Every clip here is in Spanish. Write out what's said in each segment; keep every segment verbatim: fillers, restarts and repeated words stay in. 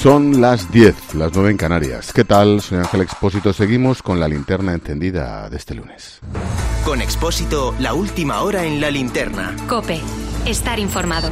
Son las diez, las nueve en Canarias. ¿Qué tal? Soy Ángel Expósito. Seguimos con la linterna encendida de este lunes. Con Expósito, la última hora en la linterna. COPE. Estar informado.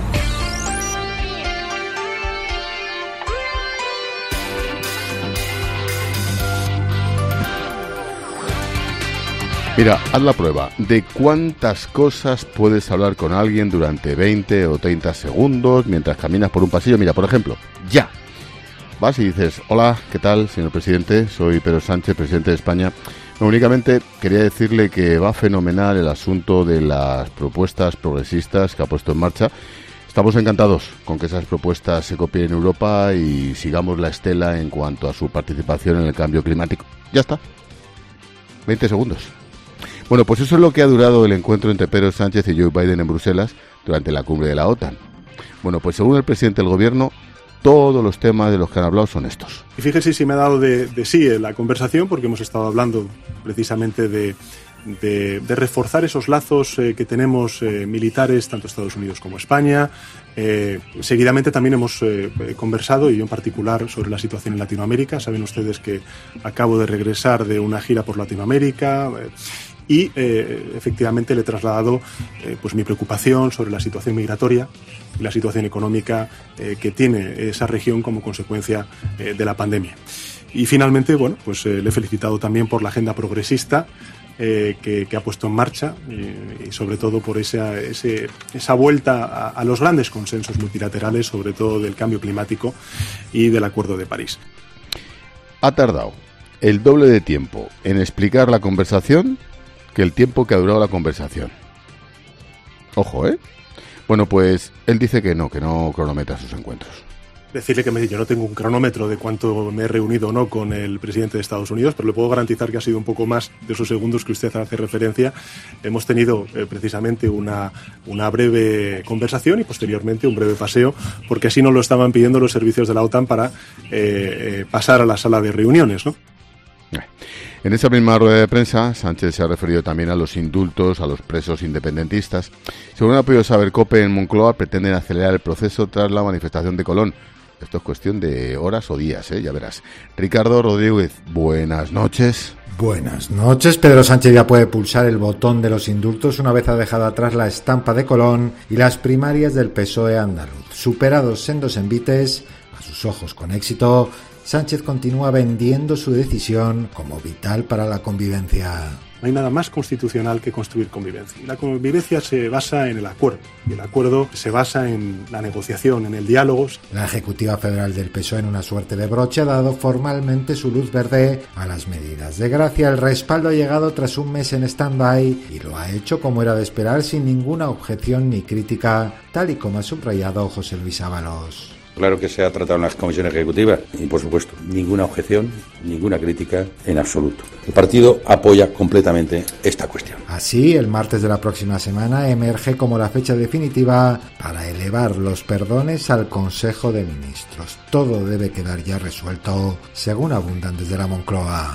Mira, haz la prueba de cuántas cosas puedes hablar con alguien durante veinte o treinta segundos mientras caminas por un pasillo. Mira, por ejemplo, ya. Vas y dices, hola, ¿qué tal, señor presidente? Soy Pedro Sánchez, presidente de España. No, únicamente quería decirle que va fenomenal el asunto de las propuestas progresistas que ha puesto en marcha. Estamos encantados con que esas propuestas se copien en Europa y sigamos la estela en cuanto a su participación en el cambio climático. Ya está. veinte segundos. Bueno, pues eso es lo que ha durado el encuentro entre Pedro Sánchez y Joe Biden en Bruselas durante la cumbre de la OTAN. Bueno, pues según el presidente del gobierno, todos los temas de los que han hablado son estos. Y fíjese si me ha dado de, de sí en la conversación, porque hemos estado hablando precisamente de, de, de reforzar esos lazos eh, que tenemos eh, militares, tanto Estados Unidos como España. Eh, seguidamente también hemos eh, conversado, y yo en particular, sobre la situación en Latinoamérica. Saben ustedes que acabo de regresar de una gira por Latinoamérica. Eh, Y eh, efectivamente le he trasladado eh, pues mi preocupación sobre la situación migratoria y la situación económica eh, que tiene esa región como consecuencia eh, de la pandemia. Y finalmente, bueno, pues eh, le he felicitado también por la agenda progresista eh, que, que ha puesto en marcha y, y sobre todo por esa, ese, esa vuelta a, a los grandes consensos multilaterales, sobre todo del cambio climático y del Acuerdo de París. Ha tardado el doble de tiempo en explicar la conversación que el tiempo que ha durado la conversación. Ojo, ¿eh? Bueno, pues él dice que no, que no cronometra sus encuentros. Decirle que me, yo no tengo un cronómetro de cuánto me he reunido o no con el presidente de Estados Unidos, pero le puedo garantizar que ha sido un poco más de esos segundos que usted hace referencia. Hemos tenido eh, precisamente una, una breve conversación y posteriormente un breve paseo, porque así nos lo estaban pidiendo los servicios de la OTAN para eh, eh, pasar a la sala de reuniones, ¿no? En esa misma rueda de prensa, Sánchez se ha referido también a los indultos a los presos independentistas. Según ha podido saber COPE, en Moncloa pretenden acelerar el proceso tras la manifestación de Colón. Esto es cuestión de horas o días, ¿eh? Ya verás. Ricardo Rodríguez, buenas noches. Buenas noches. Pedro Sánchez ya puede pulsar el botón de los indultos una vez ha dejado atrás la estampa de Colón y las primarias del P S O E andaluz. Superados sendos envites, a sus ojos con éxito, Sánchez continúa vendiendo su decisión como vital para la convivencia. No hay nada más constitucional que construir convivencia. Y la convivencia se basa en el acuerdo. Y el acuerdo se basa en la negociación, en el diálogo. La Ejecutiva Federal del P S O E, en una suerte de broche, ha dado formalmente su luz verde a las medidas de gracia. El respaldo ha llegado tras un mes en stand-by y lo ha hecho como era de esperar, sin ninguna objeción ni crítica, tal y como ha subrayado José Luis Ábalos. Claro que se ha tratado en la Comisión Ejecutiva y, por supuesto, ninguna objeción, ninguna crítica en absoluto. El partido apoya completamente esta cuestión. Así, el martes de la próxima semana emerge como la fecha definitiva para elevar los perdones al Consejo de Ministros. Todo debe quedar ya resuelto, según abundan desde la Moncloa.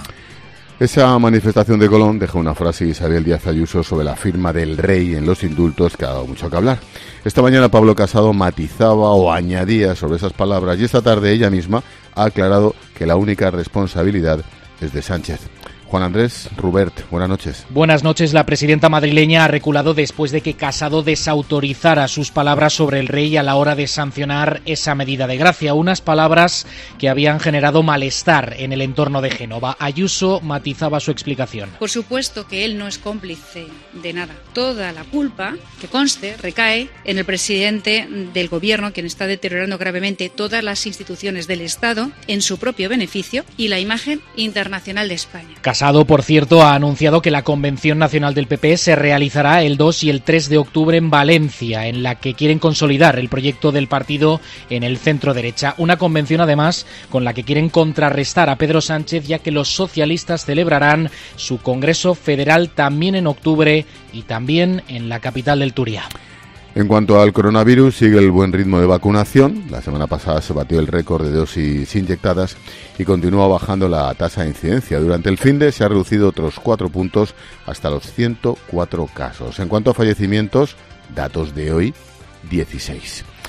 Esa manifestación de Colón deja una frase de Isabel Díaz Ayuso sobre la firma del rey en los indultos que ha dado mucho que hablar. Esta mañana Pablo Casado matizaba o añadía sobre esas palabras y esta tarde ella misma ha aclarado que la única responsabilidad es de Sánchez. Juan Andrés Rubert, buenas noches. Buenas noches. La presidenta madrileña ha reculado después de que Casado desautorizara sus palabras sobre el rey a la hora de sancionar esa medida de gracia. Unas palabras que habían generado malestar en el entorno de Génova. Ayuso matizaba su explicación. Por supuesto que él no es cómplice de nada. Toda la culpa, que conste, recae en el presidente del gobierno, quien está deteriorando gravemente todas las instituciones del Estado en su propio beneficio y la imagen internacional de España. Casado, por cierto, ha anunciado que la Convención Nacional del P P se realizará el dos y el tres de octubre en Valencia, en la que quieren consolidar el proyecto del partido en el centro derecha. Una convención, además, con la que quieren contrarrestar a Pedro Sánchez, ya que los socialistas celebrarán su Congreso Federal también en octubre y también en la capital del Turia. En cuanto al coronavirus, sigue el buen ritmo de vacunación. La semana pasada se batió el récord de dosis inyectadas y continúa bajando la tasa de incidencia. Durante el finde se ha reducido otros cuatro puntos hasta los ciento cuatro casos. En cuanto a fallecimientos, datos de hoy, dieciséis.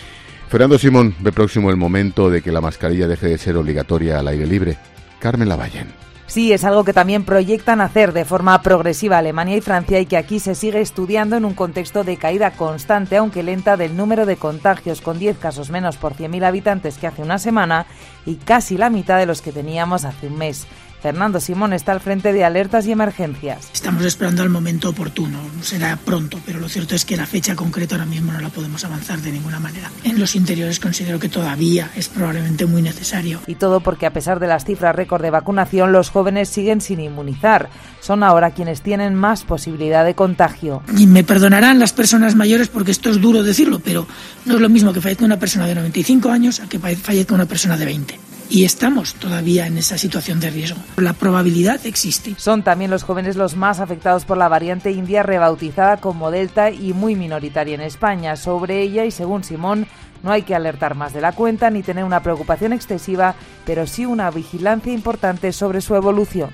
Fernando Simón ve próximo el momento de que la mascarilla deje de ser obligatoria al aire libre. Carmen Lavallén. Sí, es algo que también proyectan hacer de forma progresiva Alemania y Francia y que aquí se sigue estudiando en un contexto de caída constante, aunque lenta, del número de contagios, con diez casos menos por cien mil habitantes que hace una semana y casi la mitad de los que teníamos hace un mes. Fernando Simón está al frente de alertas y emergencias. Estamos esperando al momento oportuno, será pronto, pero lo cierto es que la fecha concreta ahora mismo no la podemos avanzar de ninguna manera. En los interiores considero que todavía es probablemente muy necesario. Y todo porque a pesar de las cifras récord de vacunación, los jóvenes siguen sin inmunizar. Son ahora quienes tienen más posibilidad de contagio. Y me perdonarán las personas mayores porque esto es duro decirlo, pero no es lo mismo que fallezca una persona de noventa y cinco años a que fallezca una persona de veinte. Y estamos todavía en esa situación de riesgo. La probabilidad existe. Son también los jóvenes los más afectados por la variante india rebautizada como Delta y muy minoritaria en España. Sobre ella, y según Simón, no hay que alertar más de la cuenta ni tener una preocupación excesiva, pero sí una vigilancia importante sobre su evolución.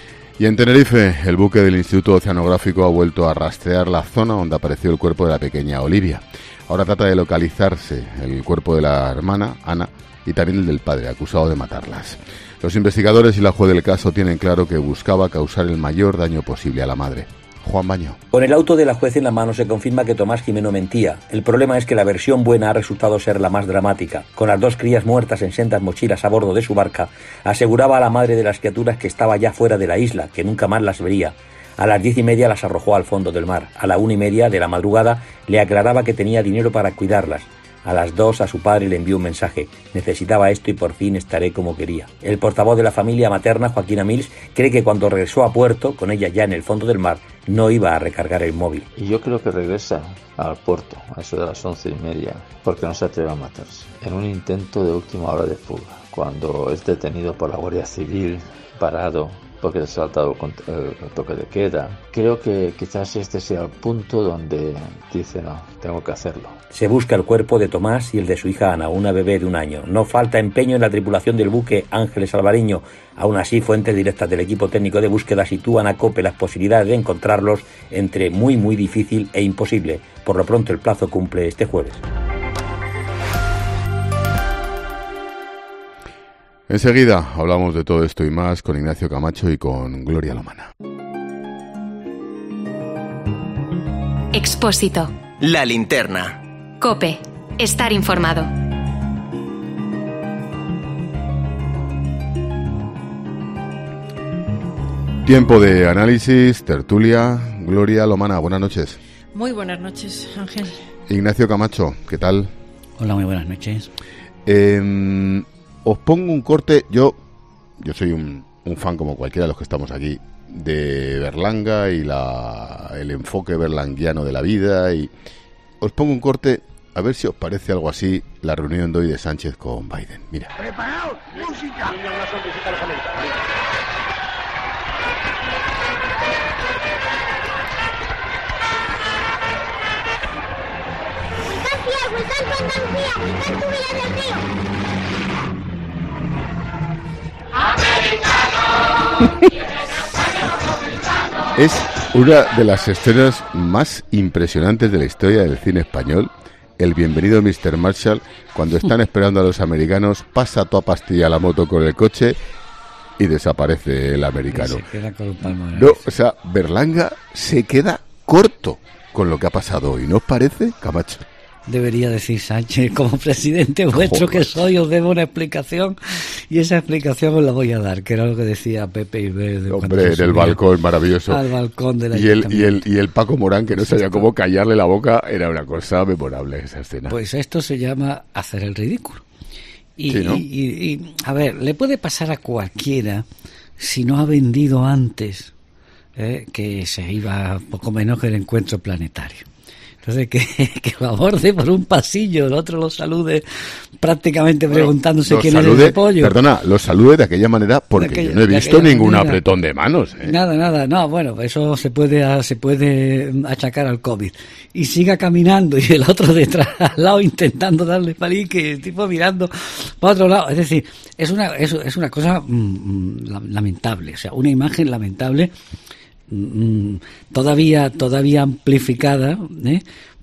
Y en Tenerife, el buque del Instituto Oceanográfico ha vuelto a rastrear la zona donde apareció el cuerpo de la pequeña Olivia. Ahora trata de localizarse el cuerpo de la hermana, Ana, y también el del padre, acusado de matarlas. Los investigadores y la juez del caso tienen claro que buscaba causar el mayor daño posible a la madre. Juan Baño. Con el auto de la juez en la mano se confirma que Tomás Jimeno mentía. El problema es que la versión buena ha resultado ser la más dramática. Con las dos crías muertas en sendas mochilas a bordo de su barca, aseguraba a la madre de las criaturas que estaba ya fuera de la isla, que nunca más las vería. A las diez y media las arrojó al fondo del mar. A la una y media de la madrugada le aclaraba que tenía dinero para cuidarlas. A las dos a su padre le envió un mensaje: necesitaba esto y por fin estaré como quería. El portavoz de la familia materna, Joaquín Amils, cree que cuando regresó a puerto, con ella ya en el fondo del mar, no iba a recargar el móvil. Y yo creo que regresa al puerto, a eso de las once y media, porque no se atreve a matarse. En un intento de última hora de fuga, cuando es detenido por la Guardia Civil, parado, porque le ha saltado el toque de queda. Creo que quizás este sea el punto donde dice: no, tengo que hacerlo. Se busca el cuerpo de Tomás y el de su hija Ana, una bebé de un año. No falta empeño en la tripulación del buque Ángeles Alvareño. Aún así, fuentes directas del equipo técnico de búsqueda sitúan a COPE las posibilidades de encontrarlos entre muy muy difícil e imposible. Por lo pronto el plazo cumple este jueves. Enseguida hablamos de todo esto y más con Ignacio Camacho y con Gloria Lomana. Expósito. La linterna. COPE. Estar informado. Tiempo de análisis, tertulia. Gloria Lomana, buenas noches. Muy buenas noches, Ángel. Ignacio Camacho, ¿qué tal? Hola, muy buenas noches. Eh, os pongo un corte. Yo yo soy un, un fan, como cualquiera de los que estamos aquí, de Berlanga y la el enfoque berlanguiano de la vida. Y os pongo un corte, a ver si os parece algo así la reunión de hoy de Sánchez con Biden. Mira. ¡Preparaos! ¡Música! Es una de las escenas más impresionantes de la historia del cine español. El bienvenido mister Marshall, cuando están esperando a los americanos, pasa toda pastilla la moto con el coche y desaparece el americano. Se queda con un no, o sea, Berlanga se queda corto con lo que ha pasado hoy, ¿no os parece, Camacho? Debería decir Sánchez: como presidente vuestro que soy, os debo una explicación, y esa explicación os la voy a dar, que era lo que decía Pepe Iberde. Hombre, en el balcón maravilloso. Al balcón de la y el, y el Y el Paco Morán, que no sabía cómo callarle la boca, era una cosa memorable esa escena. Pues esto se llama hacer el ridículo. Y, sí, ¿no? y, y, y, a ver, le puede pasar a cualquiera si no ha vendido antes eh, que se iba poco menos que el encuentro planetario. Entonces, que, que lo aborde por un pasillo, el otro lo salude prácticamente preguntándose bueno, quién salude, es el repollo. Perdona, lo salude de aquella manera porque aquella, yo no he visto ningún manera. apretón de manos. ¿eh? Nada, nada, no, bueno, eso se puede se puede achacar al COVID. Y siga caminando y el otro detrás, al lado, intentando darle palique, el tipo mirando para otro lado. Es decir, es una, es, es una cosa mmm, lamentable, o sea, una imagen lamentable. Todavía todavía amplificada ¿eh?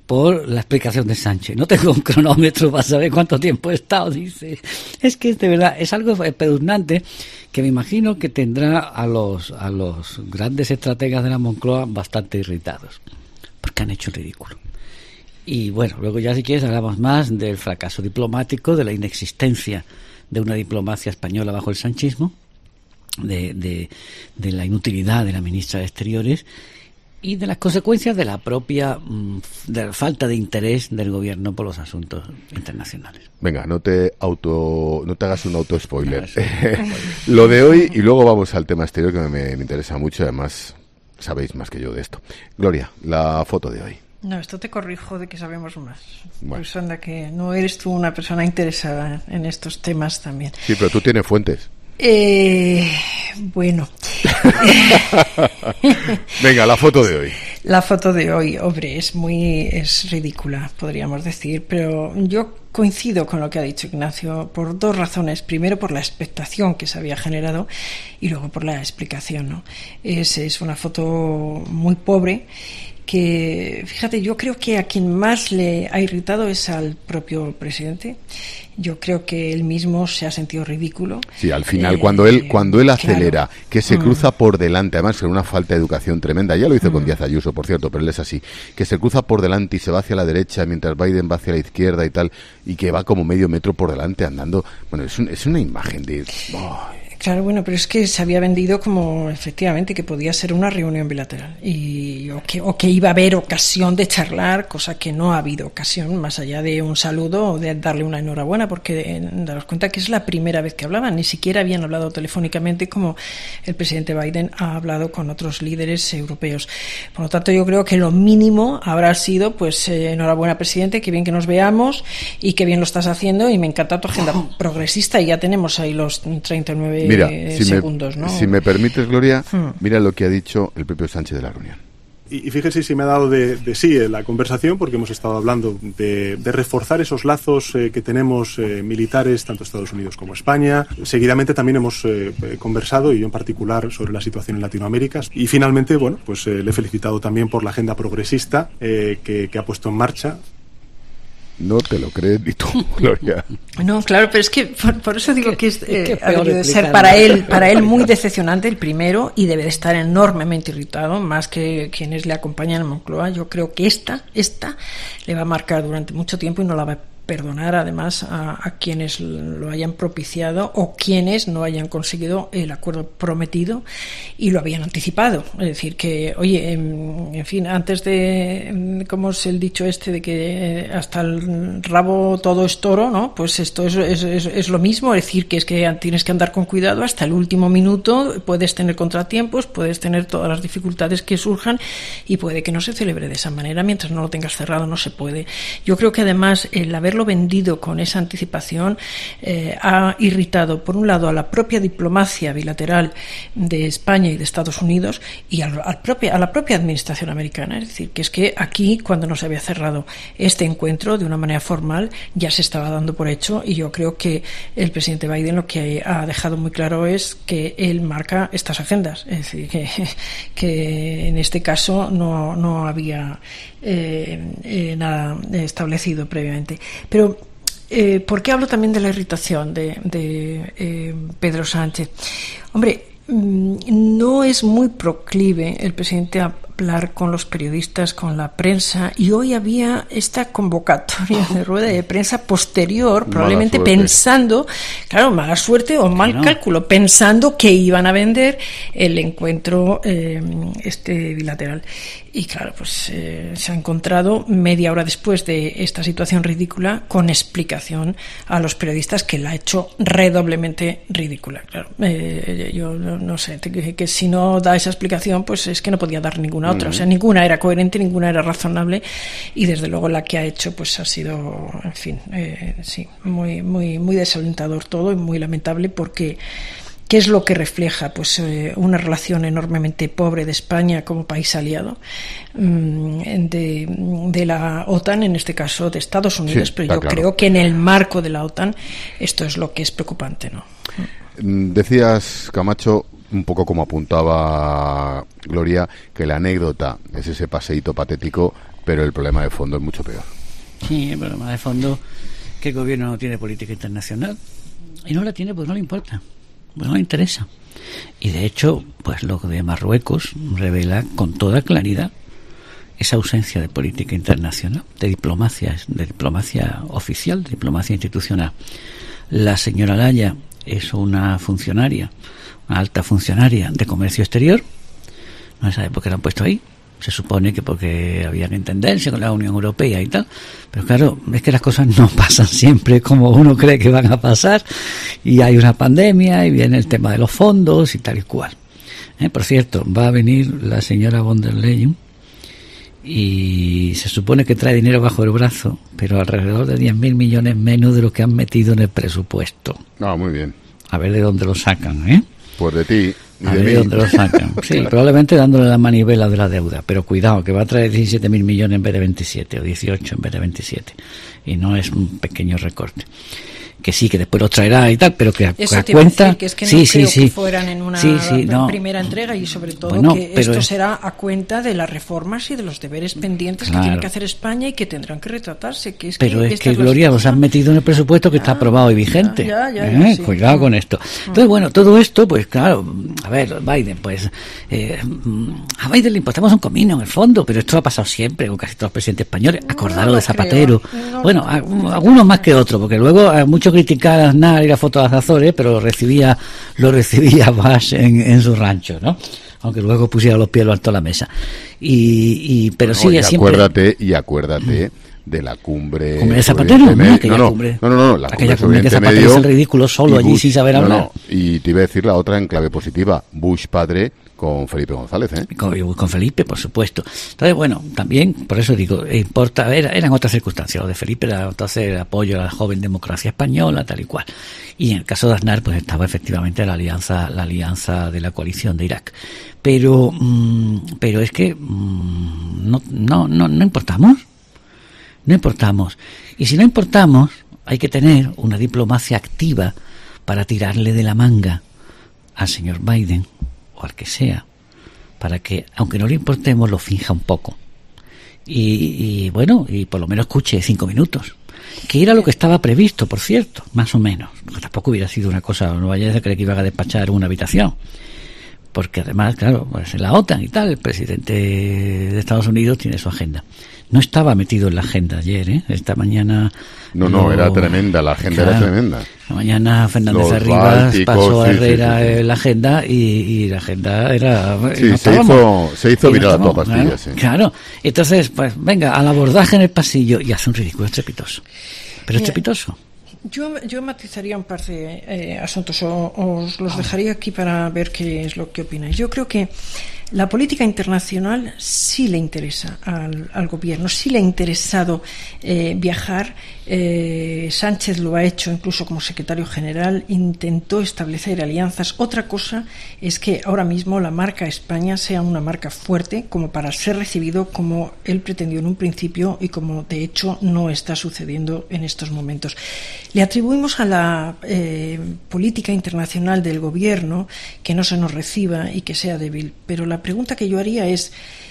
por la explicación de Sánchez. No tengo un cronómetro para saber cuánto tiempo he estado, dice. Es que de verdad es algo espeluznante que me imagino que tendrá a los a los grandes estrategas de la Moncloa bastante irritados, porque han hecho el ridículo. Y bueno, luego ya si quieres hablamos más del fracaso diplomático, de la inexistencia de una diplomacia española bajo el sanchismo, de, de, de la inutilidad de la ministra de Exteriores y de las consecuencias de la propia de la falta de interés del gobierno por los asuntos internacionales. Venga, no te auto no te hagas un auto spoiler. Lo de hoy y luego vamos al tema exterior que me, me interesa mucho, además sabéis más que yo de esto. Gloria, la foto de hoy. No, esto te corrijo de que sabemos más. Bueno. Pues anda que no eres tú una persona interesada en estos temas también. Sí, pero tú tienes fuentes. Eh, bueno. Venga, la foto de hoy. La foto de hoy, hombre, es muy es ridícula, podríamos decir, pero yo coincido con lo que ha dicho Ignacio por dos razones. Primero, por la expectación que se había generado y luego por la explicación, ¿no? Es, es una foto muy pobre que, fíjate, yo creo que a quien más le ha irritado es al propio presidente. Yo creo que él mismo se ha sentido ridículo. Sí, al final, eh, cuando él cuando él acelera, claro. que se Mm. cruza por delante, además con una falta de educación tremenda, ya lo hizo Mm. con Díaz Ayuso, por cierto, pero él es así, que se cruza por delante y se va hacia la derecha mientras Biden va hacia la izquierda y tal, y que va como medio metro por delante andando. Bueno, es, un, es una imagen de... Oh. Claro, bueno, pero es que se había vendido como efectivamente que podía ser una reunión bilateral y o que, o que iba a haber ocasión de charlar, cosa que no ha habido ocasión, más allá de un saludo o de darle una enhorabuena, porque eh, daros cuenta que es la primera vez que hablaban, ni siquiera habían hablado telefónicamente como el presidente Biden ha hablado con otros líderes europeos. Por lo tanto, yo creo que lo mínimo habrá sido, pues, eh, enhorabuena, presidente, qué bien que nos veamos y qué bien lo estás haciendo y me encanta tu agenda progresista y ya tenemos ahí los treinta y nueve Mira, eh, si, segundos, me, ¿no? si me permites, Gloria, Hmm. mira lo que ha dicho el propio Sánchez de la reunión. Y, y fíjese si me ha dado de, de sí eh, la conversación, porque hemos estado hablando de, de reforzar esos lazos eh, que tenemos eh, militares, tanto Estados Unidos como España. Seguidamente también hemos eh, conversado, y yo en particular, sobre la situación en Latinoamérica. Y finalmente, bueno, pues eh, le he felicitado también por la agenda progresista eh, que, que ha puesto en marcha. No te lo crees ni tú, Gloria. No, claro, pero es que por, por eso digo que es, eh, ha peor debido de ser explicarlo. para él, para él muy decepcionante el primero y debe de estar enormemente irritado, más que quienes le acompañan en Moncloa. Yo creo que esta, esta le va a marcar durante mucho tiempo y no la va a perdonar además a, a quienes lo hayan propiciado o quienes no hayan conseguido el acuerdo prometido y lo habían anticipado. Es decir, que, oye, en, en fin, antes de, como es el dicho este de que hasta el rabo todo es toro, ¿no? Pues esto es, es, es, es lo mismo, es decir, que es que tienes que andar con cuidado hasta el último minuto, puedes tener contratiempos, puedes tener todas las dificultades que surjan y puede que no se celebre de esa manera, mientras no lo tengas cerrado no se puede. Yo creo que además el haber lo vendido con esa anticipación eh, ha irritado por un lado a la propia diplomacia bilateral de España y de Estados Unidos y al, al propia, a la propia administración americana. Es decir, que es que aquí, cuando no se había cerrado este encuentro de una manera formal, ya se estaba dando por hecho y yo creo que el presidente Biden lo que ha dejado muy claro es que él marca estas agendas. Es decir, que, que en este caso no, no había eh, eh, nada establecido previamente. Pero eh, ¿por qué hablo también de la irritación de, de eh, Pedro Sánchez? Hombre, no es muy proclive el presidente a hablar con los periodistas, con la prensa, y hoy había esta convocatoria de rueda de prensa posterior, probablemente pensando, claro, mala suerte o mal claro. cálculo, pensando que iban a vender el encuentro eh, este bilateral. Y claro, pues eh, se ha encontrado media hora después de esta situación ridícula con explicación a los periodistas que la ha hecho redoblemente ridícula. Claro, eh, yo no, no sé, que, que si no da esa explicación, pues es que no podía dar ninguna otra. Mm. O sea, ninguna era coherente, ninguna era razonable y desde luego la que ha hecho, pues ha sido, en fin, eh, sí, muy, muy, muy desalentador todo y muy lamentable porque ¿qué es lo que refleja? Pues eh, una relación enormemente pobre de España como país aliado mmm, de, de la OTAN, en este caso de Estados Unidos, sí, pero yo claro. creo que en el marco de la OTAN esto es lo que es preocupante, ¿no? Decías, Camacho, un poco como apuntaba Gloria, que la anécdota es ese paseíto patético pero el problema de fondo es mucho peor. Sí, el problema de fondo es que el gobierno no tiene política internacional y no la tiene porque no le importa, pues no le interesa. Y de hecho, pues lo de Marruecos revela con toda claridad esa ausencia de política internacional, de diplomacia, de diplomacia oficial, de diplomacia institucional. La señora Laya es una funcionaria, una alta funcionaria de comercio exterior, no se sabe por qué la han puesto ahí, se supone que porque había que entenderse con la Unión Europea y tal, pero claro, es que las cosas no pasan siempre como uno cree que van a pasar, y hay una pandemia y viene el tema de los fondos y tal y cual. Eh, por cierto, va a venir la señora von der Leyen y se supone que trae dinero bajo el brazo, pero alrededor de diez mil millones menos de lo que han metido en el presupuesto. Ah, muy bien. A ver de dónde lo sacan, ¿eh? Pues de ti y a de ver mí. de dónde lo sacan. Sí, probablemente dándole la manivela de la deuda, pero cuidado, que va a traer diecisiete mil millones en vez de veintisiete, o dieciocho en vez de veintisiete, y no es un pequeño recorte. Que sí, que después lo traerá y tal, pero que a, Eso a te iba a cuenta... decir, que es que no sí, creo sí, que sí. fueran en una sí, sí, no. primera entrega, y sobre todo Bueno, que pero esto es... será a cuenta de las reformas y de los deberes pendientes Claro. que tiene que hacer España y que tendrán que retratarse. Que es Pero que es esta que, es la Gloria, los situación. han metido en el presupuesto que está aprobado y vigente. Ya, ya, ¿Eh? ya, sí. Cuidado Mm. con esto. Entonces, bueno, todo esto, pues claro, a ver, Biden, pues eh, a Biden le importamos un comino en el fondo, pero esto ha pasado siempre con casi todos los presidentes españoles. Acordaros lo de Zapatero. creo. No bueno, a- algunos más que otros, porque luego a muchos criticar a Aznar y la foto de Azazores, pero lo recibía, lo recibía más en, en su rancho, ¿no? Aunque luego pusiera los pies lo alto a la mesa. Y, y pero No, sí, y es siempre... acuérdate, y acuérdate de la cumbre... ¿Cumbre de Zapatero? Oriente No, Medio- aquella no, no, cumbre. no, no, no, la Aquella cumbre cumbre que Oriente Zapatero Medio hizo el ridículo solo y allí Bush- sin saber no, hablar. no, y te iba a decir la otra en clave positiva, Bush padre con Felipe González, ¿eh? Con, con Felipe, por supuesto. Entonces, bueno, también, por eso digo, importa, era, eran otras circunstancias. Lo de Felipe era entonces el apoyo a la joven democracia española, tal y cual. Y en el caso de Aznar, pues estaba efectivamente la alianza, la alianza de la coalición de Irak. Pero, mmm, pero es que mmm, no, no, no, no importamos. No importamos. Y si no importamos, hay que tener una diplomacia activa para tirarle de la manga al señor Biden o al que sea, para que, aunque no le importemos, lo finja un poco. Y, y bueno, y por lo menos escuche cinco minutos. Que era lo que estaba previsto, por cierto, más o menos. Porque tampoco hubiera sido una cosa, no vayáis a creer que iba a despachar una habitación. Porque además, claro, pues en la OTAN y tal, el presidente de Estados Unidos tiene su agenda. No estaba metido en la agenda ayer, ¿eh? Esta mañana... No, no, lo- era tremenda, la agenda Claro. era tremenda. Esta mañana Fernández Los Arribas bálticos, pasó a sí, sí, Herrera sí, sí. eh, la agenda y, y la agenda era... Sí, no se estábamos. hizo, se hizo Y no viral a toda estábamos, pastilla, claro, sí. Claro, entonces, pues venga, al abordaje en el pasillo y hace un ridículo estrepitoso. Pero Mira, estrepitoso. Yo, yo matizaría un par de eh, asuntos, o os los dejaría aquí para ver qué es lo que opináis. Yo creo que la política internacional sí le interesa al, al gobierno, sí le ha interesado eh, viajar. Eh, Sánchez lo ha hecho incluso como secretario general, intentó establecer alianzas. Otra cosa es que ahora mismo la marca España sea una marca fuerte como para ser recibido como él pretendió en un principio y como de hecho no está sucediendo en estos momentos. Le atribuimos a la eh, política internacional del gobierno que no se nos reciba y que sea débil, pero la pregunta que yo haría es: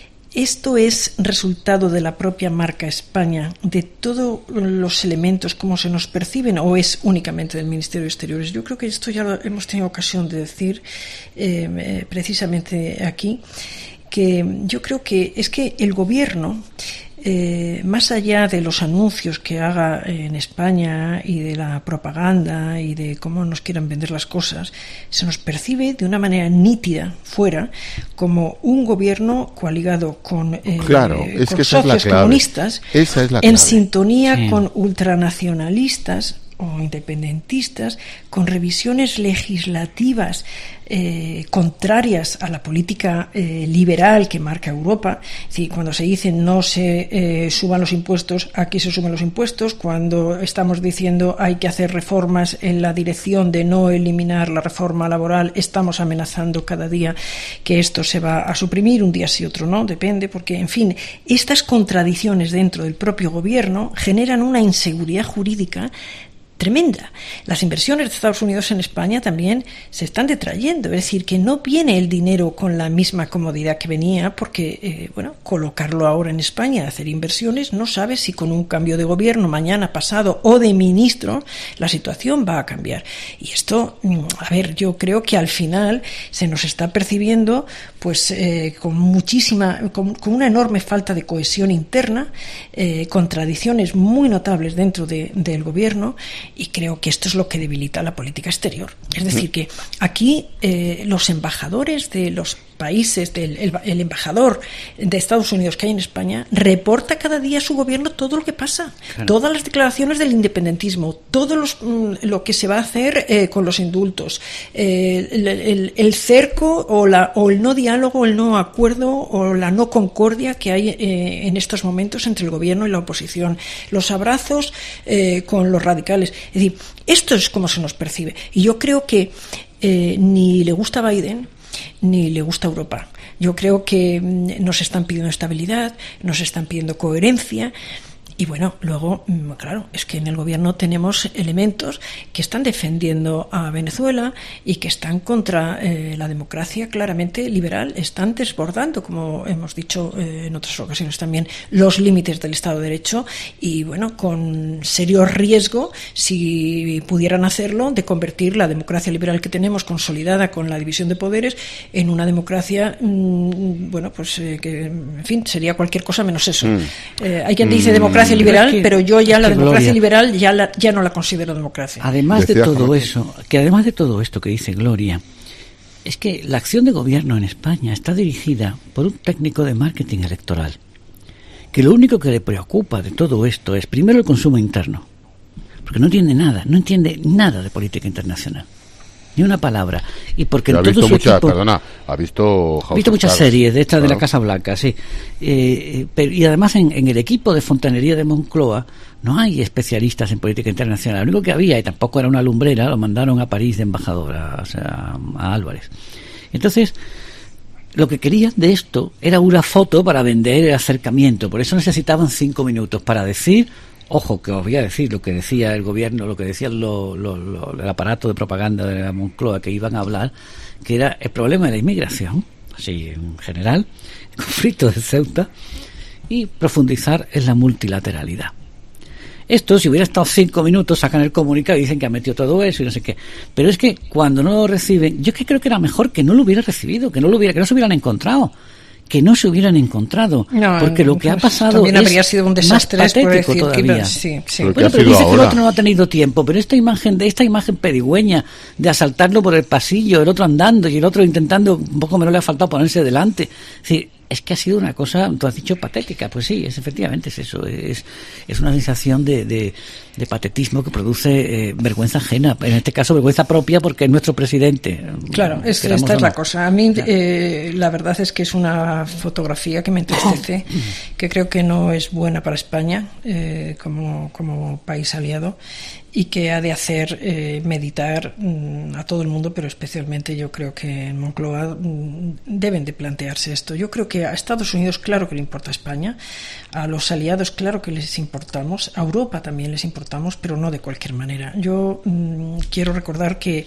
¿esto es resultado de la propia marca España, de todos los elementos, cómo se nos perciben, o es únicamente del Ministerio de Exteriores? Yo creo que esto ya lo hemos tenido ocasión de decir eh, eh, precisamente aquí, que yo creo que es que el gobierno, Eh, más allá de los anuncios que haga en España y de la propaganda y de cómo nos quieran vender las cosas, se nos percibe de una manera nítida fuera como un gobierno coaligado con, eh, Claro, es con que esa es la socios clave. comunistas, Esa es la en clave. sintonía Sí. con ultranacionalistas o independentistas, con revisiones legislativas eh, contrarias a la política eh, liberal que marca Europa. Es decir, cuando se dice no se eh, suban los impuestos, aquí se suben los impuestos. Cuando estamos diciendo hay que hacer reformas en la dirección de no eliminar la reforma laboral, estamos amenazando cada día que esto se va a suprimir, un día sí, otro no, depende, porque, en fin, estas contradicciones dentro del propio gobierno generan una inseguridad jurídica tremenda. Las inversiones de Estados Unidos en España también se están detrayendo, es decir, que no viene el dinero con la misma comodidad que venía, porque, eh, bueno, colocarlo ahora en España, hacer inversiones, no sabes si con un cambio de gobierno mañana, pasado o de ministro, la situación va a cambiar. Y esto, a ver, yo creo que al final se nos está percibiendo, pues, eh, con muchísima, con, con una enorme falta de cohesión interna, eh, contradicciones muy notables dentro de, del gobierno. Y creo que esto es lo que debilita la política exterior. Es decir, que aquí eh, los embajadores de los países, del, el, el embajador de Estados Unidos que hay en España, reporta cada día a su gobierno todo lo que pasa, claro. Todas las declaraciones del independentismo, todo los, lo que se va a hacer eh, con los indultos, eh, el, el, el cerco o, la, o el no diálogo, el no acuerdo o la no concordia que hay eh, en estos momentos entre el gobierno y la oposición, los abrazos eh, con los radicales. Es decir, esto es como se nos percibe. Y yo creo que eh, ni le gusta a Biden ni le gusta a Europa. Yo creo que nos están pidiendo estabilidad, nos están pidiendo coherencia. Y bueno, luego, claro, es que en el gobierno tenemos elementos que están defendiendo a Venezuela y que están contra eh, la democracia claramente liberal, están desbordando, como hemos dicho eh, en otras ocasiones también, los límites del Estado de Derecho y, bueno, con serio riesgo, si pudieran hacerlo, de convertir la democracia liberal que tenemos, consolidada con la división de poderes, en una democracia, mmm, bueno, pues eh, que, en fin, sería cualquier cosa menos eso. Mm. Eh, hay quien dice mm. democracia liberal, pero, que, pero yo ya la democracia Gloria, liberal ya, la, ya no la considero democracia. Además de todo eso, que además de todo esto que dice Gloria, es que la acción de gobierno en España está dirigida por un técnico de marketing electoral, que lo único que le preocupa de todo esto es primero el consumo interno, porque no entiende nada, no entiende nada de política internacional. Ni una palabra. Y porque en ha todo visto su mucha, equipo, perdona, ha visto ha visto muchas Cards, series de estas claro. de la Casa Blanca, sí. Eh, pero, y además en, en el equipo de fontanería de Moncloa no hay especialistas en política internacional. Lo único que había, y tampoco era una lumbrera, lo mandaron a París de embajadora, o sea, a Álvarez. Entonces, lo que querían de esto era una foto para vender el acercamiento. Por eso necesitaban cinco minutos para decir... Ojo, que os voy a decir lo que decía el gobierno, lo que decía lo, lo, lo, el aparato de propaganda de la Moncloa, que iban a hablar, que era el problema de la inmigración, así en general, el conflicto de Ceuta, y profundizar en la multilateralidad. Esto, si hubiera estado cinco minutos, sacan el comunicado y dicen que ha metido todo eso y no sé qué. Pero es que cuando no lo reciben, yo es que creo que era mejor que no lo hubiera recibido, que no lo hubiera, que no se hubieran encontrado. que no se hubieran encontrado, no, porque lo que pues, ha pasado también es habría sido un desastre más patético todavía. Que, sí, sí. Bueno, pero dice ahora? que el otro no ha tenido tiempo, pero esta imagen de esta imagen pedigüeña de asaltarlo por el pasillo, el otro andando y el otro intentando, un poco menos le ha faltado ponerse delante. Es decir, es que ha sido una cosa, tú has dicho patética, pues sí, es efectivamente es eso, es, es una sensación de, de, de patetismo que produce eh, vergüenza ajena, en este caso vergüenza propia porque es nuestro presidente. Claro, es, esta es no. la cosa. A mí eh, la verdad es que es una fotografía que me entristece, que creo que no es buena para España eh, como, como país aliado y que ha de hacer eh, meditar mmm, a todo el mundo, pero especialmente yo creo que en Moncloa mmm, deben de plantearse esto. Yo creo que a Estados Unidos claro que le importa a España, a los aliados claro que les importamos, a Europa también les importamos, pero no de cualquier manera. Yo mmm, quiero recordar que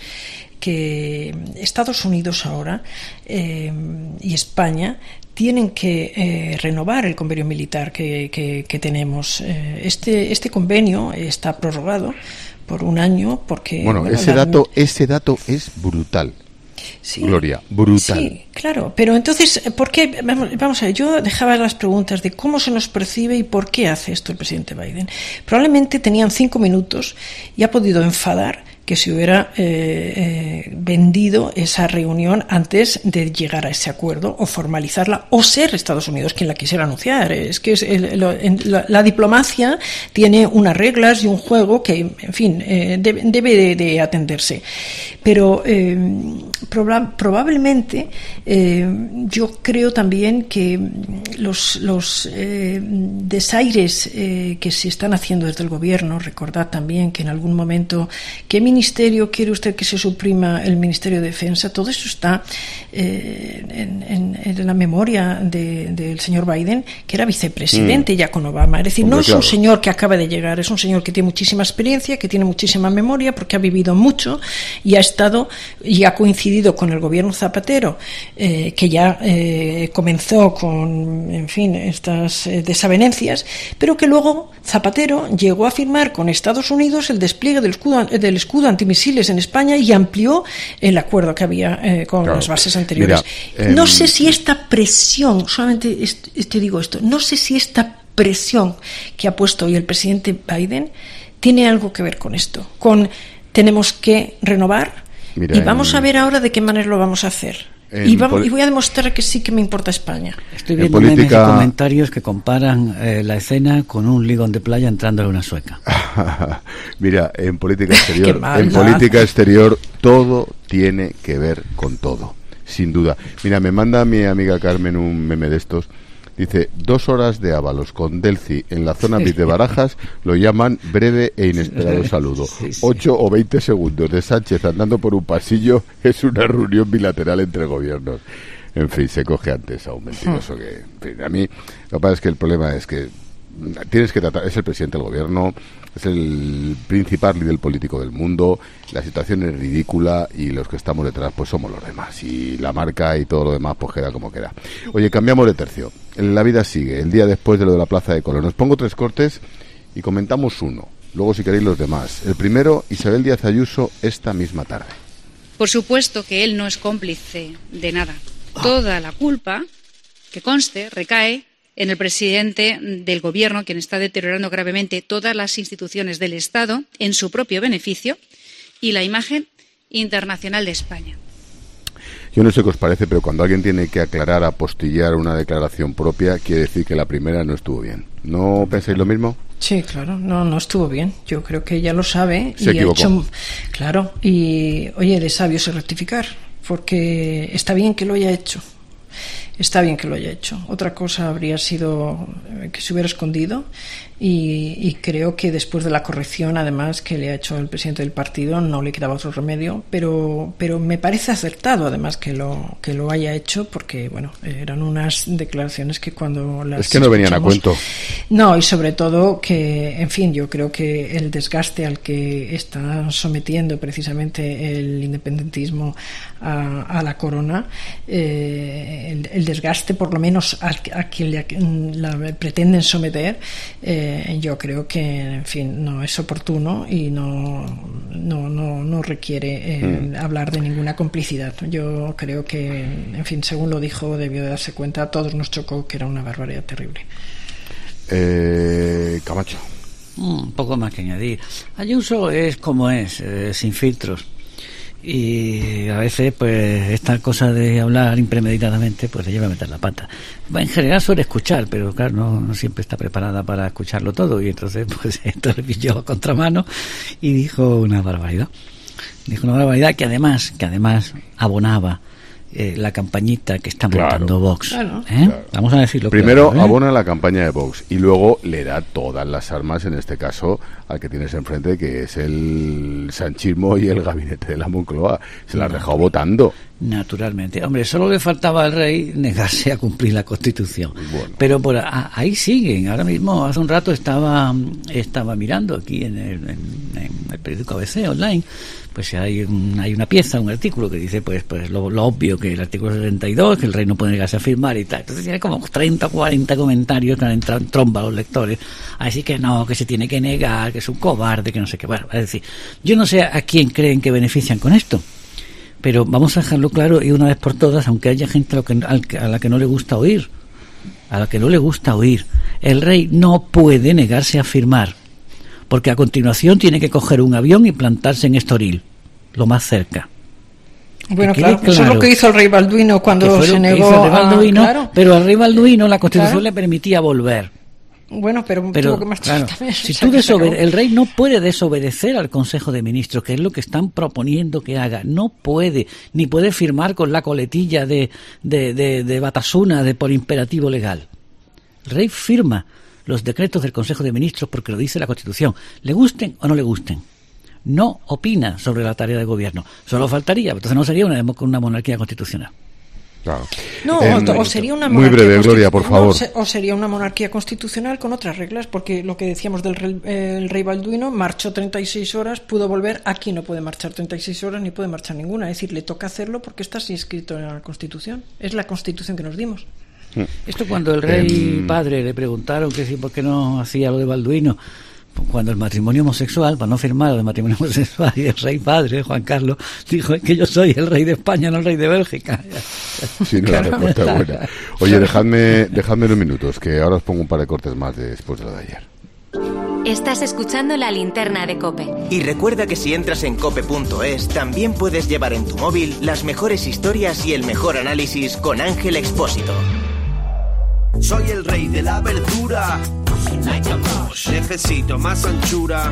que Estados Unidos ahora eh, y España tienen que eh, renovar el convenio militar que, que, que tenemos. Eh, este, este convenio está prorrogado por un año porque... Bueno, bueno ese, la... dato, ese dato es brutal. Sí, Gloria, brutal. Sí, claro, pero entonces, ¿por qué? Vamos, vamos a ver, yo dejaba las preguntas de cómo se nos percibe y por qué hace esto el presidente Biden. Probablemente tenían cinco minutos y ha podido enfadar que se hubiera eh, eh, vendido esa reunión antes de llegar a ese acuerdo o formalizarla o ser Estados Unidos quien la quisiera anunciar. Es que es el, lo, en, la, la diplomacia tiene unas reglas y un juego que, en fin, eh, debe, debe de, de atenderse. Pero eh, proba- probablemente eh, yo creo también que los, los eh, desaires eh, que se están haciendo desde el gobierno, recordad también que en algún momento, ¿qué ministerio quiere usted que se suprima el Ministerio de Defensa? Todo eso está eh, en, en, en la memoria de, del señor Biden, que era vicepresidente mm. ya con Obama. Es decir, Hombre, no es claro. un señor que acaba de llegar, es un señor que tiene muchísima experiencia, que tiene muchísima memoria, porque ha vivido mucho y ha estado y ha coincidido con el gobierno Zapatero, eh, que ya eh, comenzó con, en fin, estas eh, desavenencias, pero que luego Zapatero llegó a firmar con Estados Unidos el despliegue del escudo, del escudo antimisiles en España y amplió el acuerdo que había eh, con claro. las bases anteriores. Mira, eh, no sé si esta presión, solamente te digo esto, no sé si esta presión que ha puesto hoy el presidente Biden tiene algo que ver con esto, con tenemos que renovar Mira, y vamos en, a ver ahora de qué manera lo vamos a hacer. Y, vamos, y voy a demostrar que sí que me importa España. Estoy viendo política... memes y comentarios que comparan eh, la escena con un ligón de playa entrándole a una sueca. Mira, en política exterior, en política exterior todo tiene que ver con todo, sin duda. Mira, me manda mi amiga Carmen un meme de estos. Dice, dos horas de Ábalos con Delci en la zona de Barajas lo llaman breve e inesperado saludo. Sí, sí. Ocho o veinte segundos de Sánchez andando por un pasillo es una reunión bilateral entre gobiernos. En fin, se coge antes a un mentiroso que... En fin, a mí lo que pasa es que el problema es que tienes que tratar... Es el presidente del gobierno, es el principal líder político del mundo, la situación es ridícula y los que estamos detrás pues somos los demás y la marca y todo lo demás pues queda como queda. Oye, cambiamos de tercio. La vida sigue, el día después de lo de la Plaza de Colón. Os pongo tres cortes y comentamos uno, luego si queréis los demás. El primero, Isabel Díaz Ayuso esta misma tarde. Por supuesto que él no es cómplice de nada. Toda la culpa, que conste, recae en el presidente del Gobierno, quien está deteriorando gravemente todas las instituciones del Estado en su propio beneficio y la imagen internacional de España. Yo no sé qué os parece, pero cuando alguien tiene que aclarar, apostillar una declaración propia, quiere decir que la primera no estuvo bien. ¿No pensáis lo mismo? Sí, claro, no, no estuvo bien. Yo creo que ella lo sabe. Se y equivocó. Ha hecho, claro, y oye, de sabios es rectificar, porque está bien que lo haya hecho. Está bien que lo haya hecho. Otra cosa habría sido que se hubiera escondido y, y creo que después de la corrección, además, que le ha hecho el presidente del partido, no le quedaba otro remedio, pero pero me parece acertado, además, que lo que lo haya hecho, porque, bueno, eran unas declaraciones que cuando las Es que no venían a cuento. No, y sobre todo que, en fin, yo creo que el desgaste al que está sometiendo precisamente el independentismo a, a la corona, eh, el, el desgaste, por lo menos a, a quien le, la pretenden someter, eh, yo creo que, en fin, no es oportuno y no no no, no requiere eh, mm. hablar de ninguna complicidad. Yo creo que, en fin, según lo dijo, debió de darse cuenta, a todos nos chocó que era una barbaridad terrible. Eh, Camacho. Un poco más que añadir. Ayuso es como es, eh, sin filtros. Y a veces pues esta cosa de hablar impremeditadamente pues le lleva a meter la pata. En general suele escuchar, pero claro, no, no siempre está preparada para escucharlo todo, y entonces pues esto le pilló a contramano y dijo una barbaridad. Dijo una barbaridad que además, que además abonaba eh, la campañita que está montando claro, Vox. Claro, ¿eh? Claro. Vamos a decirlo. Primero claro, ¿eh? abona la campaña de Vox y luego le da todas las armas, en este caso, al que tienes enfrente, que es el sanchismo y el gabinete de la Moncloa. Se la ha dejado votando. Naturalmente. Hombre, solo le faltaba al rey negarse a cumplir la Constitución. Bueno. Pero por a, ahí siguen. Ahora mismo, hace un rato estaba estaba mirando aquí en el, en, en el periódico A B C online, pues hay, un, hay una pieza, un artículo que dice pues pues lo, lo obvio, que el artículo setenta y dos, que el rey no puede negarse a firmar y tal. Entonces tiene como treinta o cuarenta comentarios que han entrado en tromba a los lectores. Así que no, que se tiene que negar, que es un cobarde, que no sé qué. Bueno, es decir, yo no sé a quién creen que benefician con esto, pero vamos a dejarlo claro y una vez por todas, aunque haya gente a, que, a la que no le gusta oír, a la que no le gusta oír, el rey no puede negarse a firmar, porque a continuación tiene que coger un avión y plantarse en Estoril, lo más cerca. Bueno, claro, claro, eso es lo que hizo el rey Balduino cuando se negó el rey Balduino, a... Claro. Pero al rey Balduino la Constitución claro. le permitía volver. Bueno, pero, pero tuvo que más claro, también, si tú desobede- el rey no puede desobedecer al Consejo de Ministros, que es lo que están proponiendo que haga. No puede, ni puede firmar con la coletilla de, de, de, de Batasuna de por imperativo legal. El rey firma los decretos del Consejo de Ministros porque lo dice la Constitución, le gusten o no le gusten. no opina sobre la tarea de gobierno. Solo faltaría, entonces no sería una, una monarquía constitucional. Claro. No, eh, o, o sería una muy breve, Gloria, por favor. No, se, o sería una monarquía constitucional con otras reglas, porque lo que decíamos del rey, eh, el rey Balduino marchó treinta y seis horas, pudo volver, aquí no puede marchar treinta y seis horas ni puede marchar ninguna, es decir, le toca hacerlo porque está así escrito en la Constitución, es la Constitución que nos dimos. Esto cuando el rey eh, padre le preguntaron que si por qué no hacía lo de Balduino, cuando el matrimonio homosexual, para no firmar lo de matrimonio homosexual, y el rey padre, Juan Carlos, dijo que yo soy el rey de España, no el rey de Bélgica. Sí, no, la respuesta es buena. Oye, dejadme, dejadme unos minutos, que ahora os pongo un par de cortes más de después de lo de ayer. Estás escuchando La Linterna de COPE. Y recuerda que si entras en cope punto es, también puedes llevar en tu móvil las mejores historias y el mejor análisis con Ángel Expósito. Soy el rey de la verdura. Necesito más anchura.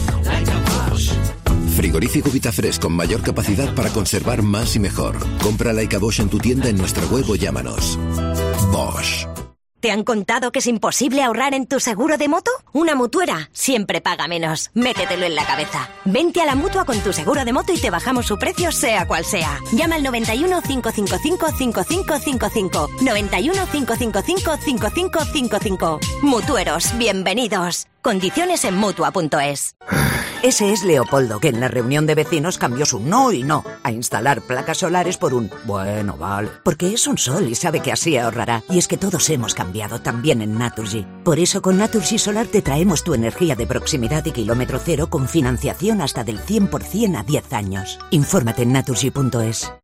Frigorífico Vitafresh con mayor capacidad para conservar más y mejor. Compra Leica Bosch en tu tienda, en nuestra web o llámanos. Bosch. ¿Te han contado que es imposible ahorrar en tu seguro de moto? Una mutuera siempre paga menos. Métetelo en la cabeza. Vente a la Mutua con tu seguro de moto y te bajamos su precio sea cual sea. Llama al noventa y uno, cinco cinco cinco, cinco cinco cinco cinco. noventa y uno, cinco cinco cinco, cinco cinco cinco cinco. Mutueros, bienvenidos. Condiciones en Mutua punto es. Ese es Leopoldo, que en la reunión de vecinos cambió su no y no a instalar placas solares por un bueno, vale. Porque es un sol y sabe que así ahorrará. Y es que todos hemos cambiado, también en Naturgy. Por eso con Naturgy Solar te traemos tu energía de proximidad y kilómetro cero con financiación hasta del cien por ciento a diez años. Infórmate en Naturgy punto es.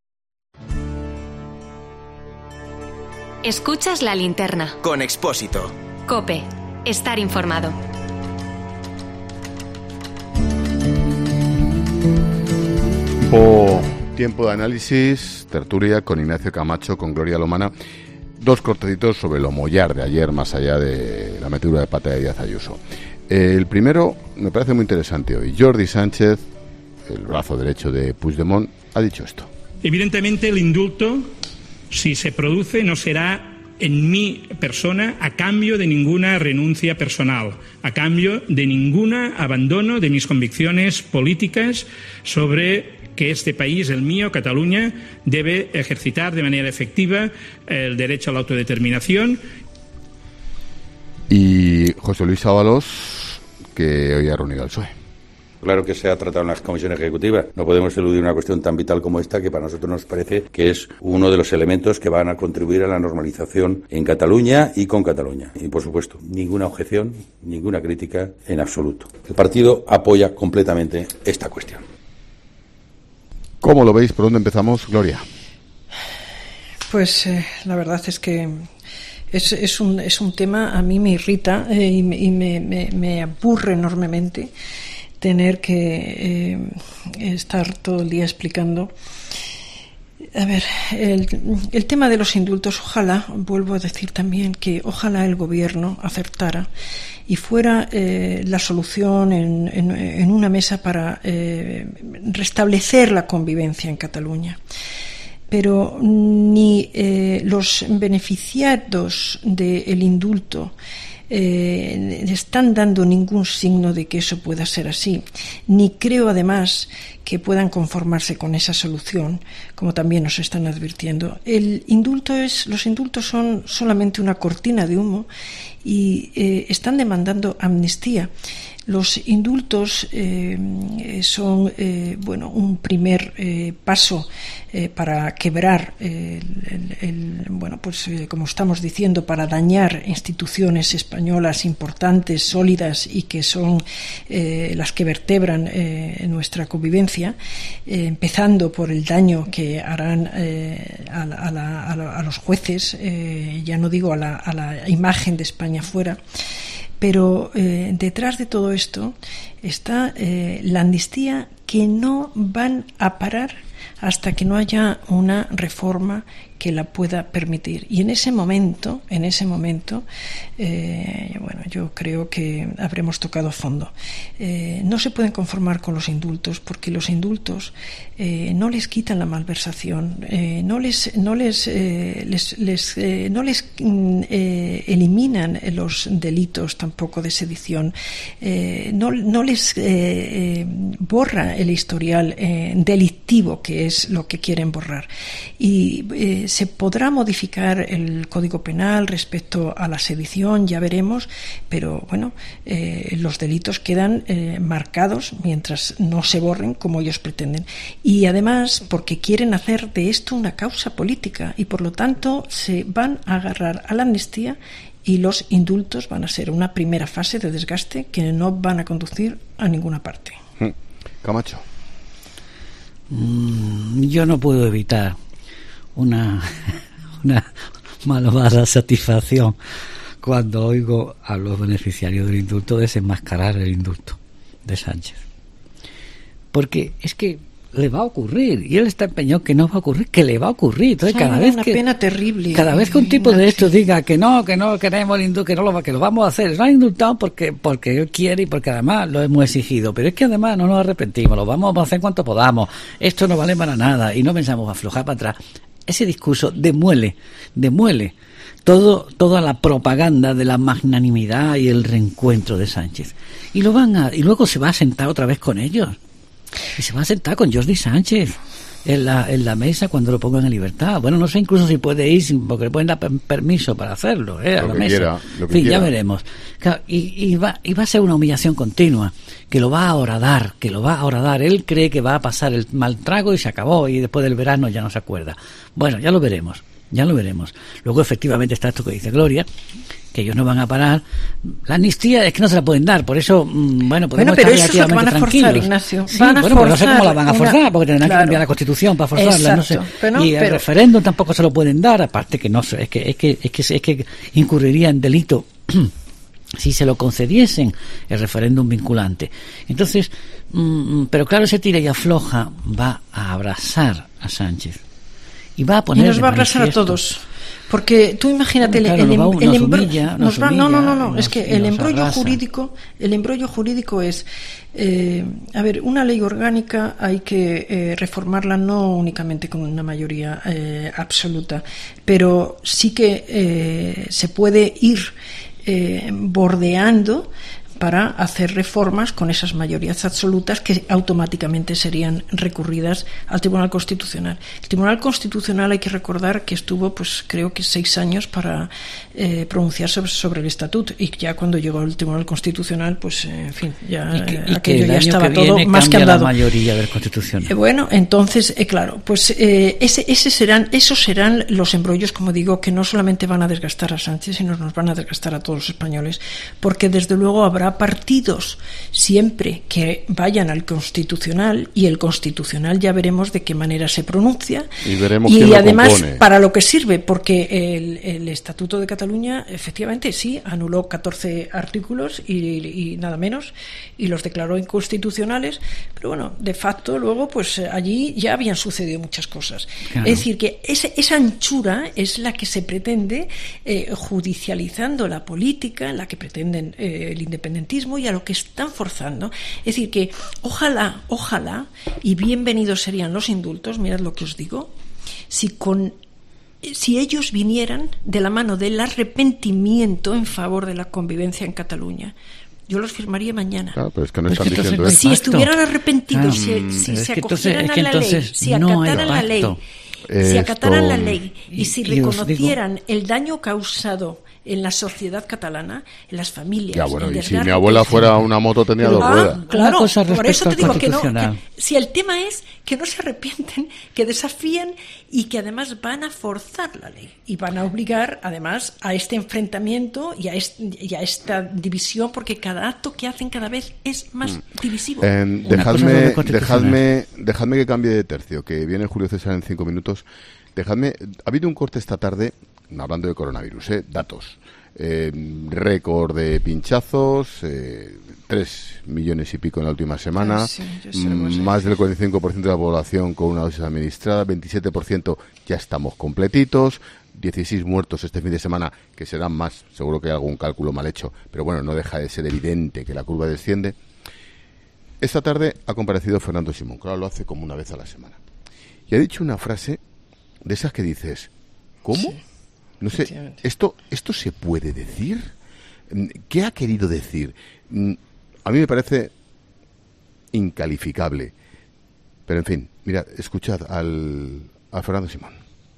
Escuchas La Linterna. Con Expósito. COPE. Estar informado. Tiempo, tiempo de análisis, tertulia con Ignacio Camacho, con Gloria Lomana. Dos cortecitos sobre lo mollar de ayer, más allá de la metedura de pata de Díaz Ayuso. El primero me parece muy interesante hoy. Jordi Sánchez, el brazo derecho de Puigdemont, ha dicho esto. Evidentemente el indulto, si se produce, no será en mi persona a cambio de ninguna renuncia personal, a cambio de ningún abandono de mis convicciones políticas sobre que este país, el mío, Cataluña, debe ejercitar de manera efectiva el derecho a la autodeterminación. Y José Luis Ábalos, que hoy ha reunido al P S O E. Claro que se ha tratado en las comisiones ejecutivas. No podemos eludir una cuestión tan vital como esta, que para nosotros nos parece que es uno de los elementos que van a contribuir a la normalización en Cataluña y con Cataluña. Y, por supuesto, ninguna objeción, ninguna crítica en absoluto. El partido apoya completamente esta cuestión. ¿Cómo lo veis? ¿Por dónde empezamos, Gloria? Pues eh, la verdad es que es, es, un, es un tema, a mí me irrita eh, y, me, y me, me, me aburre enormemente tener que eh, estar todo el día explicando. A ver, el, el tema de los indultos, ojalá, vuelvo a decir también que ojalá el gobierno acertara y fuera eh, la solución en, en, en una mesa para eh, restablecer la convivencia en Cataluña. Pero ni eh, los beneficiados del indulto Eh, están dando ningún signo de que eso pueda ser así, ni creo además que puedan conformarse con esa solución, como también nos están advirtiendo. El indulto es, los indultos son solamente una cortina de humo y eh, están demandando amnistía. Los indultos eh, son eh, bueno, un primer eh, paso eh, para quebrar, eh, el, el, bueno, pues eh, como estamos diciendo, para dañar instituciones españolas importantes, sólidas y que son eh, las que vertebran eh, nuestra convivencia, eh, empezando por el daño que harán eh, a, la, a, la, a, la, a los jueces, eh, ya no digo a la, a la imagen de España fuera. Pero eh, detrás de todo esto está eh, la amnistía, que no van a parar hasta que no haya una reforma que la pueda permitir. Y en ese momento, en ese momento, eh, bueno, yo creo que habremos tocado fondo. Eh, no se pueden conformar con los indultos, porque los indultos eh, no les quitan la malversación, eh, no les, no les, eh, les, les eh, no les eh, eliminan los delitos tampoco de sedición, eh, no, no les eh, eh, borra el historial eh, delictivo, que es lo que quieren borrar. Y eh, se podrá modificar el Código Penal respecto a la sedición, ya veremos, pero bueno, eh, los delitos quedan eh, marcados mientras no se borren como ellos pretenden. Y además porque quieren hacer de esto una causa política y por lo tanto se van a agarrar a la amnistía, y los indultos van a ser una primera fase de desgaste que no van a conducir a ninguna parte. Camacho. Mm, yo no puedo evitar una, una malvada satisfacción cuando oigo a los beneficiarios del indulto desenmascarar el indulto de Sánchez. Porque es que le va a ocurrir, y él está empeñado que no va a ocurrir, que le va a ocurrir. Entonces, o sea, cada vez una que pena terrible. Cada vez que un tipo de estos diga que no, que no queremos el indulto, que no lo, que lo vamos a hacer, lo han indultado porque porque él quiere y porque además lo hemos exigido, pero es que además no nos arrepentimos, lo vamos a hacer cuanto podamos, esto no vale para nada y no pensamos aflojar para atrás. Ese discurso demuele, demuele todo toda la propaganda de la magnanimidad y el reencuentro de Sánchez. Y lo van a y luego se va a sentar otra vez con ellos. Y se va a sentar con Jordi Sánchez en la, en la mesa cuando lo pongan en libertad. Bueno, no sé incluso si puede ir, sin, porque le pueden dar permiso para hacerlo, ¿eh? A lo la que mesa. Quiera, lo que en fin, quiera. Ya veremos. Claro, y, y, va, y va a ser una humillación continua, que lo va a horadar, que lo va a horadar. Él cree que va a pasar el mal trago y se acabó, y después del verano ya no se acuerda. Bueno, ya lo veremos, ya lo veremos. Luego, efectivamente, está esto que dice Gloria, que ellos no van a parar. La amnistía es que no se la pueden dar, por eso, bueno, podemos bueno, pero estar eso es lo que van a tranquilos. forzar, Ignacio. Sí, van a bueno, forzar pero no sé cómo la van a forzar, una... porque tendrán claro. que cambiar la Constitución para forzarla, no sé. Exacto, pero, y el pero... referéndum tampoco se lo pueden dar, aparte que no sé, es que es que es que es que incurriría en delito si se lo concediesen el referéndum vinculante. Entonces, mmm, pero claro, ese tira y afloja va a abrazar a Sánchez y va a poner y nos va a abrazar a todos. Porque tú imagínate, claro, el, el, nos el humilla, embrollo, nos nos va, humilla, no, no, no, no, nos, es que el embrollo arrasa. jurídico, el embrollo jurídico es, eh, a ver, una ley orgánica hay que eh, reformarla no únicamente con una mayoría eh, absoluta, pero sí que eh, se puede ir eh, bordeando para hacer reformas con esas mayorías absolutas que automáticamente serían recurridas al Tribunal Constitucional. El Tribunal Constitucional, hay que recordar que estuvo, pues creo que seis años para eh, pronunciarse sobre, sobre el Estatuto, y ya cuando llegó el Tribunal Constitucional, pues eh, en fin, ya y que, y aquello que el ya año estaba que todo viene más que cambia andado. La mayoría del Constitucional. Eh, bueno, entonces, eh, claro, pues eh, ese, ese serán, esos serán los embrollos, como digo, que no solamente van a desgastar a Sánchez, sino nos van a desgastar a todos los españoles, porque desde luego habrá partidos siempre que vayan al Constitucional, y el Constitucional ya veremos de qué manera se pronuncia y, veremos y quién lo además compone. Para lo que sirve, porque el, el Estatuto de Cataluña efectivamente sí anuló catorce artículos y, y nada menos, y los declaró inconstitucionales, pero bueno, de facto luego pues allí ya habían sucedido muchas cosas. Claro. Es decir, que ese, esa anchura es la que se pretende, eh, judicializando la política, la que pretenden eh, el independentismo, y a lo que están forzando. Es decir, que ojalá, ojalá, y bienvenidos serían los indultos, mirad lo que os digo, si con si ellos vinieran de la mano del arrepentimiento en favor de la convivencia en Cataluña. Yo los firmaría mañana. Claro, pero es que no están diciendo no eso. si estuvieran arrepentidos, claro, si, si es se que acogieran entonces, es que a la ley, entonces si no acataran la ley, Esto... si acataran la ley y, y si y reconocieran digo... el daño causado en la sociedad catalana, en las familias. Ya, bueno, el y si mi abuela fuera una moto tenía dos ah, ruedas. Claro, una cosa por eso te digo que no. constitucional. Que, si el tema es que no se arrepienten, que desafíen y que además van a forzar la ley y van a obligar además a este enfrentamiento y a, este, y a esta división, porque cada acto que hacen cada vez es más divisivo. Eh, dejadme, dejadme, dejadme que cambie de tercio, que viene Julio César en cinco minutos. Dejadme, ha habido un corte esta tarde, hablando de coronavirus, ¿eh? Datos. eh, récord de pinchazos, eh, tres millones y pico en la última semana, sí, mm, más del cuarenta y cinco por ciento de la población con una dosis administrada, veintisiete por ciento ya estamos completitos, dieciséis muertos este fin de semana, que serán más, seguro que hay algún cálculo mal hecho, pero bueno, no deja de ser evidente que la curva desciende. Esta tarde ha comparecido Fernando Simón, claro, lo hace como una vez a la semana, y ha dicho una frase de esas que dices, ¿cómo? Sí, no sé, ¿esto, ¿esto se puede decir? ¿Qué ha querido decir? A mí me parece incalificable, pero en fin, mirad, escuchad al, a Fernando Simón.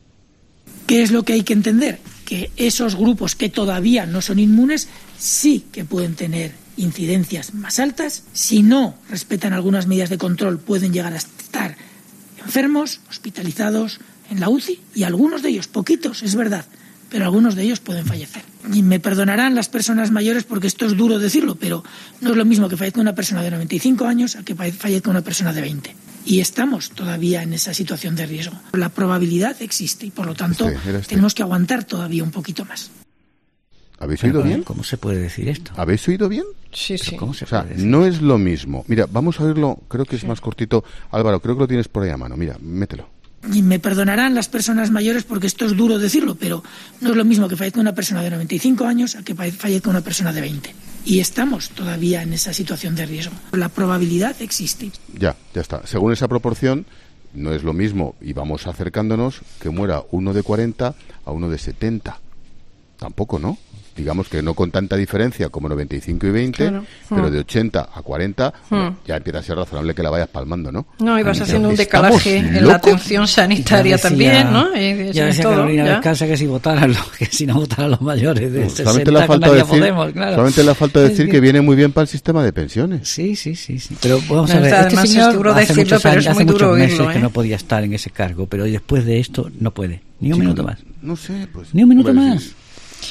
¿Qué es lo que hay que entender? Que esos grupos que todavía no son inmunes sí que pueden tener incidencias más altas. Si no respetan algunas medidas de control, pueden llegar a estar enfermos, hospitalizados en la U C I, y algunos de ellos, poquitos, es verdad, pero algunos de ellos pueden fallecer. Y me perdonarán las personas mayores porque esto es duro decirlo, pero no es lo mismo que fallezca una persona de noventa y cinco años a que fallezca una persona de veinte. Y estamos todavía en esa situación de riesgo. La probabilidad existe y, por lo tanto, este, este. tenemos que aguantar todavía un poquito más. ¿Habéis oído bien? ¿Cómo se puede decir esto? ¿Habéis oído bien? Sí, sí. ¿Cómo se o sea, puede decir? No es lo mismo. Mira, vamos a oírlo, creo que es sí. más cortito. Álvaro, creo que lo tienes por ahí a mano. Mira, mételo. Y me perdonarán las personas mayores porque esto es duro decirlo, pero no es lo mismo que fallezca una persona de noventa y cinco años a que fallezca una persona de veinte. Y estamos todavía en esa situación de riesgo. La probabilidad existe. Ya, ya está. Según esa proporción, no es lo mismo, y vamos acercándonos, que muera uno de cuarenta a uno de setenta. Tampoco, ¿no? Digamos que no con tanta diferencia como noventa y cinco y veinte, claro. pero hmm. de ochenta a cuarenta hmm. ya empieza a ser razonable que la vayas palmando, ¿no? No, y vas Anita, haciendo un decalaje en la atención sanitaria decía, también, ¿no? Y, ya decía todo, Carolina Descalza que si votaran los, que si no votaran los mayores de no, sesenta, solamente le falta decir, Podemos, claro. solamente le falta decir que, que viene muy bien para el sistema de pensiones. Sí, sí, sí, sí. Pero vamos no, a ver, este señor es duro hace decirlo, muchos, pero años, es muy hace duro muchos meses oírlo, ¿eh? que no podía estar en ese cargo, pero después de esto no puede. Ni un sí, minuto más. No sé, pues. Ni un minuto más. Sí.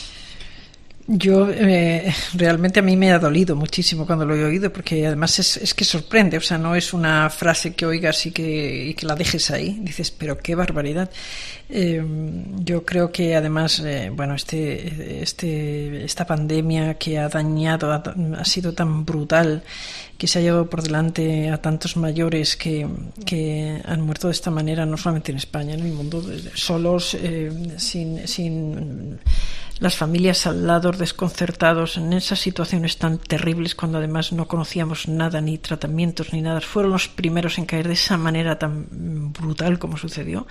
Yo eh, realmente a mí me ha dolido muchísimo cuando lo he oído, porque además es, es que sorprende, o sea, no es una frase que oigas y que, y que la dejes ahí, dices, pero qué barbaridad. Eh, yo creo que además, eh, bueno, este, este, esta pandemia que ha dañado, ha, ha sido tan brutal, que se ha llevado por delante a tantos mayores que, que han muerto de esta manera, no solamente en España, en el mundo, solos, eh, sin, sin las familias al lado, desconcertados en esas situaciones tan terribles, cuando además no conocíamos nada, ni tratamientos, ni nada. Fueron los primeros en caer de esa manera tan brutal como sucedió.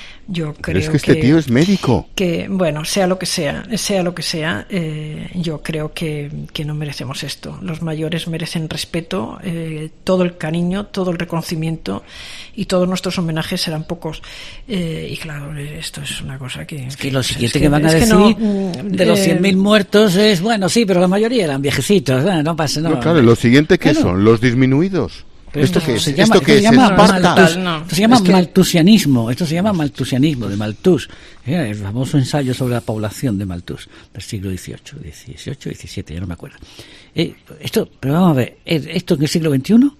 Yo creo Pero es que este que, tío es médico. Que, bueno, sea lo que sea, sea lo que sea, eh, yo creo que, que no merecemos esto. Los mayores merecen respeto, eh, todo el cariño, todo el reconocimiento, y todos nuestros homenajes serán pocos. Eh, y claro, esto es una cosa que... Es que lo siguiente es que, que van a decir no, de los cien mil eh, muertos es, bueno, sí, pero la mayoría eran viejecitos, ¿eh? No pasa nada. No, claro, lo siguiente que claro. son los disminuidos. Pero ¿Esto no, qué es? Se llama, ¿Esto qué se es? Llama Esparta. Malthus, no. Esto se llama es que... malthusianismo. Esto se llama malthusianismo de Malthus. El famoso ensayo sobre la población de Malthus del siglo dieciocho, dieciocho, diecisiete, ya no me acuerdo. Eh, esto, pero vamos a ver, ¿esto en el siglo veintiuno?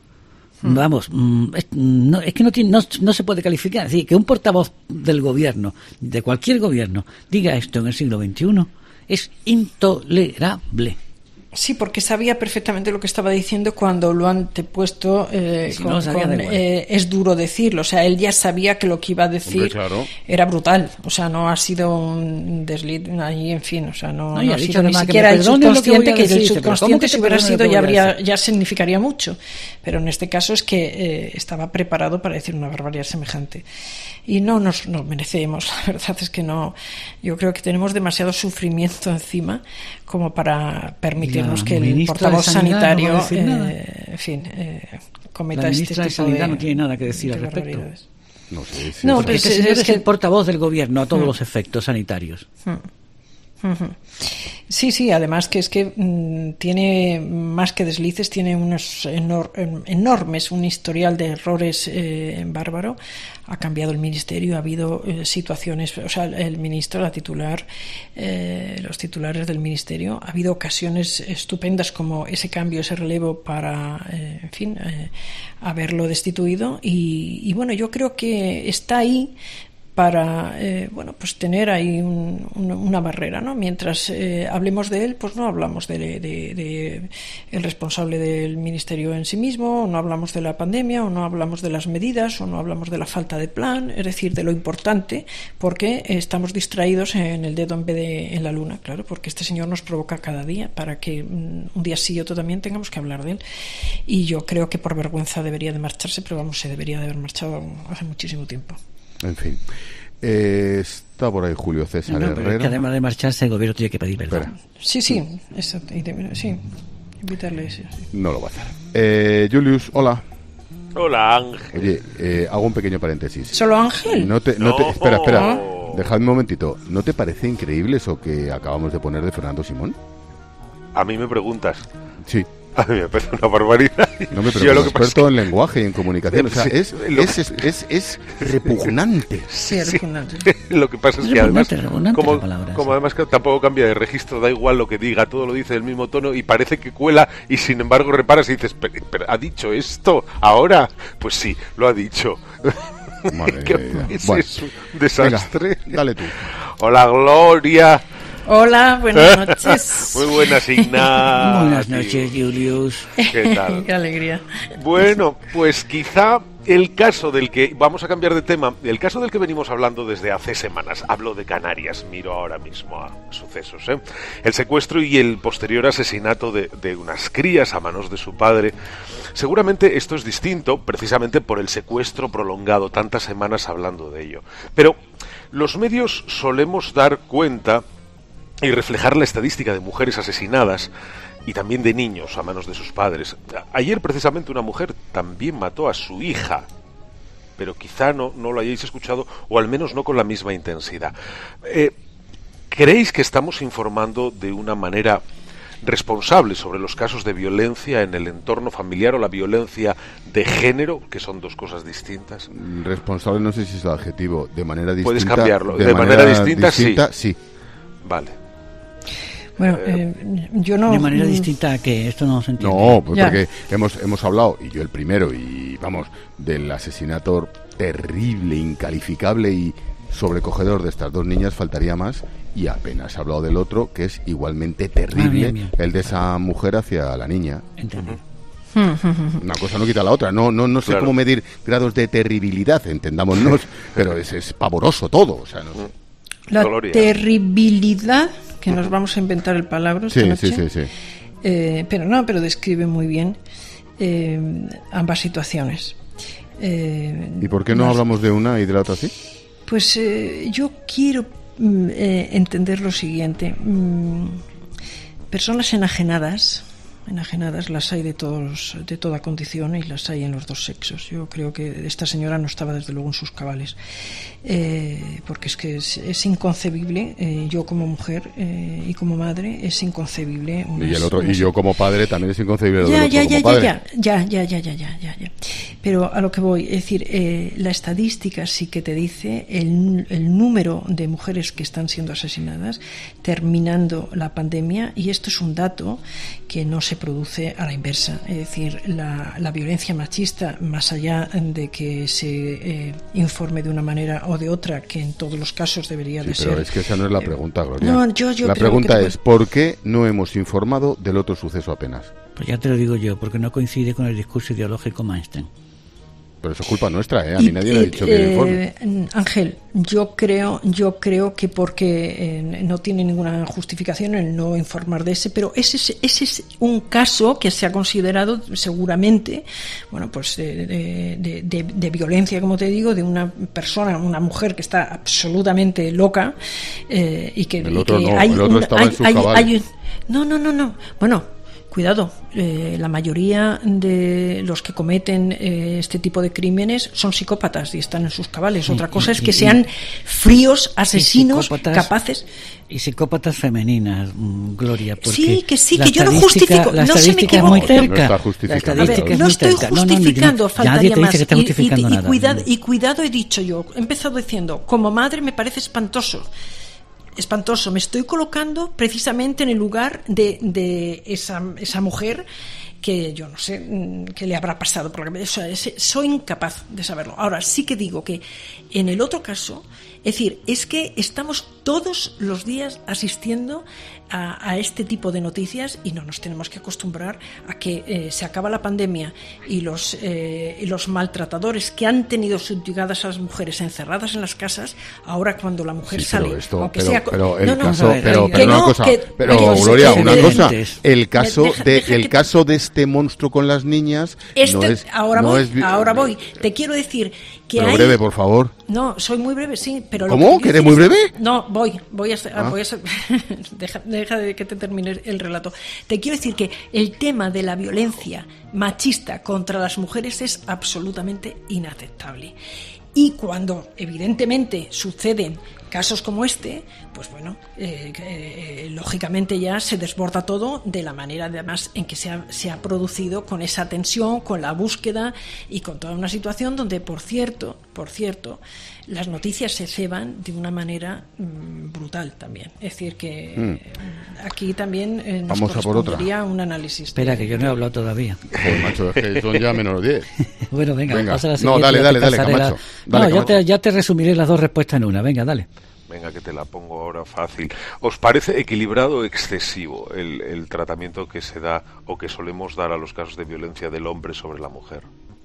Hmm. Vamos, es, no, es que no, tiene, no, no se puede calificar. Es decir, que un portavoz del gobierno, de cualquier gobierno, diga esto en el siglo veintiuno es intolerable. Sí, porque sabía perfectamente lo que estaba diciendo cuando lo han antepuesto. Eh, si con, no con, eh, es duro decirlo. O sea, él ya sabía que lo que iba a decir Hombre, claro. era brutal. O sea, no ha sido un desliz ahí, en fin. O sea, no, no, no ha sido ni siquiera el subconsciente, que, que el subconsciente si hubiera sido ya habría ya significaría mucho. Pero en este caso es que eh, estaba preparado para decir una barbaridad semejante. Y no nos no merecemos. La verdad es que no. Yo creo que tenemos demasiado sufrimiento encima como para permitir que el portavoz sanitario, no eh, en fin, eh, cometa la este ministra tipo de Sanidad de, no tiene nada que decir al respecto. No sé. Si no, es, pues, es, es el portavoz del gobierno a todos hmm. los efectos sanitarios. Hmm. Sí, sí, además que es que mmm, tiene más que deslices, tiene unos enor enormes, un historial de errores eh, bárbaro. Ha cambiado el ministerio, ha habido eh, situaciones, o sea, el ministro, la titular, eh, los titulares del ministerio, ha habido ocasiones estupendas como ese cambio, ese relevo para, eh, en fin, eh, haberlo destituido y, y bueno, yo creo que está ahí para eh, bueno, pues tener ahí un, una, una barrera, ¿no? Mientras eh, hablemos de él, pues no hablamos de, de, de el responsable del ministerio en sí mismo, o no hablamos de la pandemia, o no hablamos de las medidas, o no hablamos de la falta de plan, es decir, de lo importante, porque estamos distraídos en el dedo en vez de en la luna, claro, porque este señor nos provoca cada día para que um, un día sí y otro también tengamos que hablar de él. Y yo creo que por vergüenza debería de marcharse, pero vamos, se debería de haber marchado hace muchísimo tiempo. En fin. Eh, está por ahí Julio César no, no, Herrera. Es que además de marcharse, el gobierno tiene que pedir perdón. Sí, sí, exacto. Sí, invitarle. Sí, sí. No lo va a hacer. Eh, Julius, hola. Hola, Ángel. Oye, eh, hago un pequeño paréntesis. ¿Solo Ángel? No te, no no. Te, espera, espera. Dejadme un momentito. ¿No te parece increíble eso que acabamos de poner de Fernando Simón? A mí me preguntas. Sí. A mí me parece una barbaridad. No, me pero como experto en lenguaje y en comunicación, o sea, es, es, es, es, es repugnante. Sí, es repugnante. Lo que pasa es que además, como, como además que tampoco cambia de registro, da igual lo que diga, todo lo dice del mismo tono y parece que cuela y sin embargo reparas y dices, pero, pero ¿ha dicho esto ahora? Pues sí, lo ha dicho. Madre es, bueno, es un desastre. Venga, dale tú. Hola, Gloria. Hola, buenas noches. Muy buenas, Ignacio. Buenas noches, Julius. ¿Qué tal? Qué alegría. Bueno, pues quizá el caso del que... Vamos a cambiar de tema. El caso del que venimos hablando desde hace semanas. Hablo de Canarias. Miro ahora mismo a sucesos, ¿eh? El secuestro y el posterior asesinato de, de unas crías a manos de su padre. Seguramente esto es distinto, precisamente por el secuestro prolongado. Tantas semanas hablando de ello. Pero los medios solemos dar cuenta y reflejar la estadística de mujeres asesinadas y también de niños a manos de sus padres. Ayer precisamente una mujer también mató a su hija, pero quizá no, no lo hayáis escuchado, o al menos no con la misma intensidad. Eh, ¿Creéis que estamos informando de una manera responsable sobre los casos de violencia en el entorno familiar o la violencia de género, que son dos cosas distintas? Responsable no sé si es el adjetivo, de manera distinta. Puedes cambiarlo, de, de manera, manera distinta, distinta sí. sí. Vale. Bueno, eh, yo no... De manera distinta a que esto no se entiende. No, pues porque hemos, hemos hablado, y yo el primero, y vamos, del asesinato terrible, incalificable y sobrecogedor de estas dos niñas, faltaría más, y apenas he hablado del otro, que es igualmente terrible, ah, bien, bien. El de esa mujer hacia la niña. Entendido. Una cosa no quita la otra. No, no, no sé claro. cómo medir grados de terribilidad, entendámonos, pero es, es pavoroso todo. O sea, no sé. La Gloria. Terribilidad, que nos vamos a inventar el palabra esta sí, noche, sí, sí, sí. Eh, pero no, pero describe muy bien eh, ambas situaciones. Eh, ¿Y por qué no más, hablamos de una y de la otra sí? Pues eh, yo quiero mm, eh, entender lo siguiente. Mm, personas enajenadas, enajenadas las hay de todos, de toda condición, y las hay en los dos sexos. Yo creo que esta señora no estaba desde luego en sus cabales, eh, porque es que es, es inconcebible, eh, yo como mujer eh, y como madre es inconcebible unas, y el otro unas... y yo como padre también es inconcebible ya, del ya, otro ya, como padre. ya, ya, ya, ya, ya, ya, ya, ya. Pero a lo que voy, es decir, eh, la estadística sí que te dice el, el número de mujeres que están siendo asesinadas terminando la pandemia, y esto es un dato que no se produce a la inversa. Es decir, la, la violencia machista, más allá de que se eh, informe de una manera o de otra, que en todos los casos debería sí, de pero ser... pero es que esa no es la pregunta, Gloria. No, yo, yo la creo pregunta que... es, ¿por qué no hemos informado del otro suceso apenas? Pues ya te lo digo yo, porque no coincide con el discurso ideológico Mainstream. Pero eso es culpa nuestra, ¿eh? A mí y, nadie me ha dicho que eh, informe. Ángel, yo creo, yo creo que porque eh, no tiene ninguna justificación el no informar de ese, pero ese es, ese es un caso que se ha considerado seguramente, bueno, pues de, de, de, de, de violencia, como te digo, de una persona, una mujer que está absolutamente loca eh, y que, el otro y que no, hay el otro un, estaba hay, en su hay, cabal. hay, no, no, no, no, bueno. Cuidado, eh, la mayoría de los que cometen eh, este tipo de crímenes son psicópatas y están en sus cabales. Otra cosa y, es que y, sean fríos, asesinos, capaces... Y psicópatas femeninas, Gloria. Sí, que sí, que yo no justifico, la no se me equivoque. Muy cerca. No está justificando. A ver, no estoy justificando, no, no, faltaría más. Y, y, y, cuidado, y cuidado he dicho yo, he empezado diciendo, como madre me parece espantoso. Espantoso, me estoy colocando precisamente en el lugar de, de esa, esa mujer que yo no sé qué le habrá pasado por la cabeza. Soy incapaz de saberlo. Ahora, sí que digo que en el otro caso, es decir, es que estamos todos los días asistiendo a, a este tipo de noticias y no nos tenemos que acostumbrar a que eh, se acaba la pandemia y los, eh, y los maltratadores que han tenido subyugadas a las mujeres encerradas en las casas, ahora cuando la mujer sí, sale, pero esto, aunque pero, sea... pero el no, no, caso, no, pero, que pero no, una cosa, que, pero que, Gloria, que, una que, cosa, el caso deja, de deja el que, caso de este monstruo con las niñas este, no es, ahora no voy, es, ahora voy. Te quiero decir que pero hay... breve, por favor. No, soy muy breve, sí, pero... ¿Cómo? ¿Que eres muy breve? No, voy, voy a... Ah. Voy a deja, deja de que te termine el relato. Te quiero decir que el tema de la violencia machista contra las mujeres es absolutamente inaceptable. Y cuando, evidentemente, suceden casos como este, pues bueno, eh, eh, lógicamente ya se desborda todo de la manera, además, en que se ha, se ha producido, con esa tensión, con la búsqueda y con toda una situación donde, por cierto, por cierto, las noticias se ceban de una manera mmm, brutal también. Es decir, que mm. aquí también eh, nos Vamos a por otra. un análisis. Espera, que yo no he hablado todavía. Joder, macho, es que son ya menos diez. Bueno, venga, venga. pasa a la No, dale, dale, dale, Camacho. La... Dale, no, Camacho. Ya, te, ya te resumiré las dos respuestas en una. Venga, dale. Venga, que te la pongo ahora fácil. ¿Os parece equilibrado o excesivo el, el tratamiento que se da o que solemos dar a los casos de violencia del hombre sobre la mujer?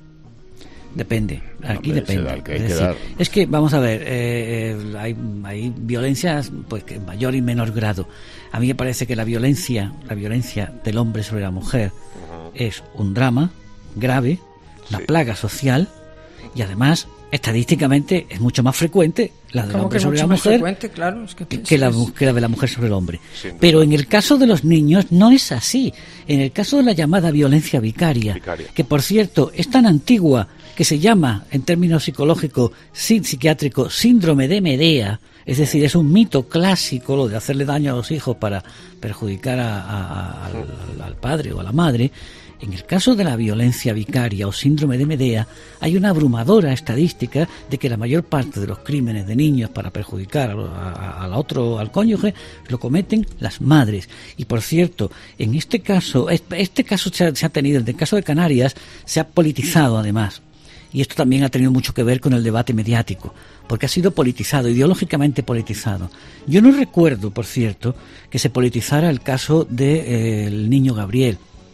Depende, aquí Hombre, depende. da, que es, que decir, es que, vamos a ver, eh, eh, hay, hay violencias pues que en mayor y menor grado. A mí me parece que la violencia, la violencia del hombre sobre la mujer uh-huh. es un drama grave, una sí. plaga social y además estadísticamente es mucho más frecuente la del hombre sobre la mujer claro, es que, que, que, la, que la de la mujer sobre el hombre. Sí, pero en el caso de los niños no es así. En el caso de la llamada violencia vicaria, vicaria. que por cierto es tan antigua que se llama, en términos psicológicos, psiquiátricos, síndrome de Medea, es decir, es un mito clásico lo de hacerle daño a los hijos para perjudicar a, a, a, al, al padre o a la madre. En el caso de la violencia vicaria o síndrome de Medea, hay una abrumadora estadística de que la mayor parte de los crímenes de niños para perjudicar al otro, al cónyuge, lo cometen las madres. Y por cierto, en este caso, este caso se ha, se ha tenido, en el caso de Canarias, se ha politizado además. Y esto también ha tenido mucho que ver con el debate mediático, porque ha sido politizado, ideológicamente politizado. Yo no recuerdo, por cierto, que se politizara el caso del de, eh, niño Gabriel,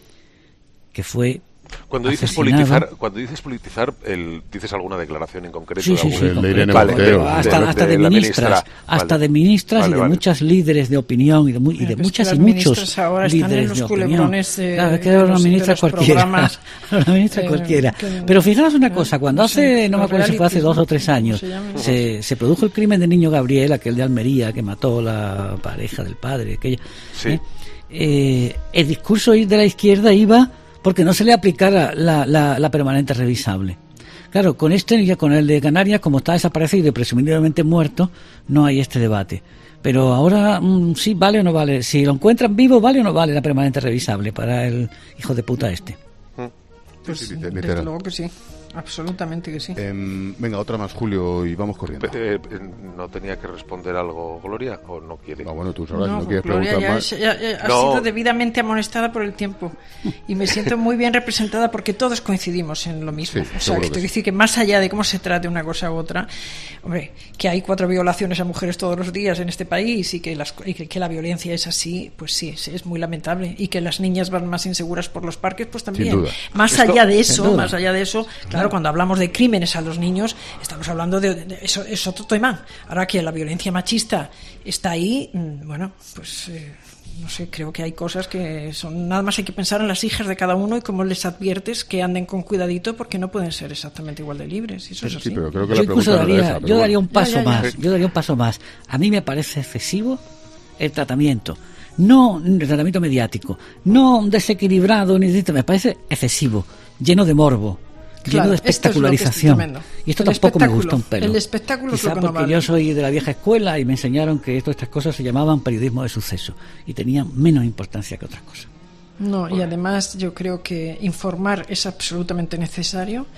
que fue cuando dices asesinado. politizar, cuando dices politizar, el, dices alguna declaración en concreto. Sí, sí, sí, el de Irene vale, Montero. hasta, de, hasta de, de ministras, ministra. hasta vale. de ministras vale, y de vale. muchas líderes de opinión y de, muy, y de muchas y muchos ahora líderes están en los de opinión. Eh, claro, que era una ministra cualquiera, una ministra eh, cualquiera. Que, Pero fijaros una cosa, cuando no hace, sé, no me acuerdo si fue hace dos o tres años, se, se, se produjo el crimen del niño Gabriel, aquel de Almería que mató la pareja del padre, aquella. Sí. Eh, eh, el discurso de la izquierda iba porque no se le aplicara la, la, la permanente revisable. Claro, con este y con el de Canarias, como está desaparecido y presumiblemente muerto, no hay este debate. Pero ahora, mmm, sí, vale o no vale. Si lo encuentran vivo, vale o no vale la permanente revisable para el hijo de puta este. Pues, sí, desde luego que sí. Absolutamente que sí. Eh, venga, otra más, Julio, y vamos corriendo. Eh, eh, ¿No tenía que responder algo, Gloria, o no quiere? Ah, bueno, tú sabrás, no, no quieres Gloria preguntar ya más. Es, ya, ya, ha no. sido debidamente amonestada por el tiempo y me siento muy bien representada porque todos coincidimos en lo mismo. Sí, o sea, que que estoy sí. decir que más allá de cómo se trate una cosa u otra, hombre, que hay cuatro violaciones a mujeres todos los días en este país y que, las, y que, que la violencia es así, pues sí, es, es muy lamentable. Y que las niñas van más inseguras por los parques, pues también. Sin duda. Más Esto, allá de eso, más allá de eso, claro, claro, cuando hablamos de crímenes a los niños, estamos hablando de, de, de eso, es otro tema. Ahora que la violencia machista está ahí, bueno, pues eh, no sé, creo que hay cosas que son, nada más hay que pensar en las hijas de cada uno y cómo les adviertes que anden con cuidadito porque no pueden ser exactamente igual de libres. Eso sí, es así. Sí, pero creo que yo la incluso daría, esa, yo daría un paso ya, ya, ya. más, yo daría un paso más. A mí me parece excesivo el tratamiento. No el tratamiento mediático, no desequilibrado, ni me parece excesivo, lleno de morbo. Lleno Claro, de espectacularización. Esto es y esto el tampoco me gusta un pelo. El espectáculo Quizá es lo que no porque vale. yo soy de la vieja escuela y me enseñaron que todas estas cosas se llamaban periodismo de suceso y tenían menos importancia que otras cosas. No, y además yo creo que informar es absolutamente necesario,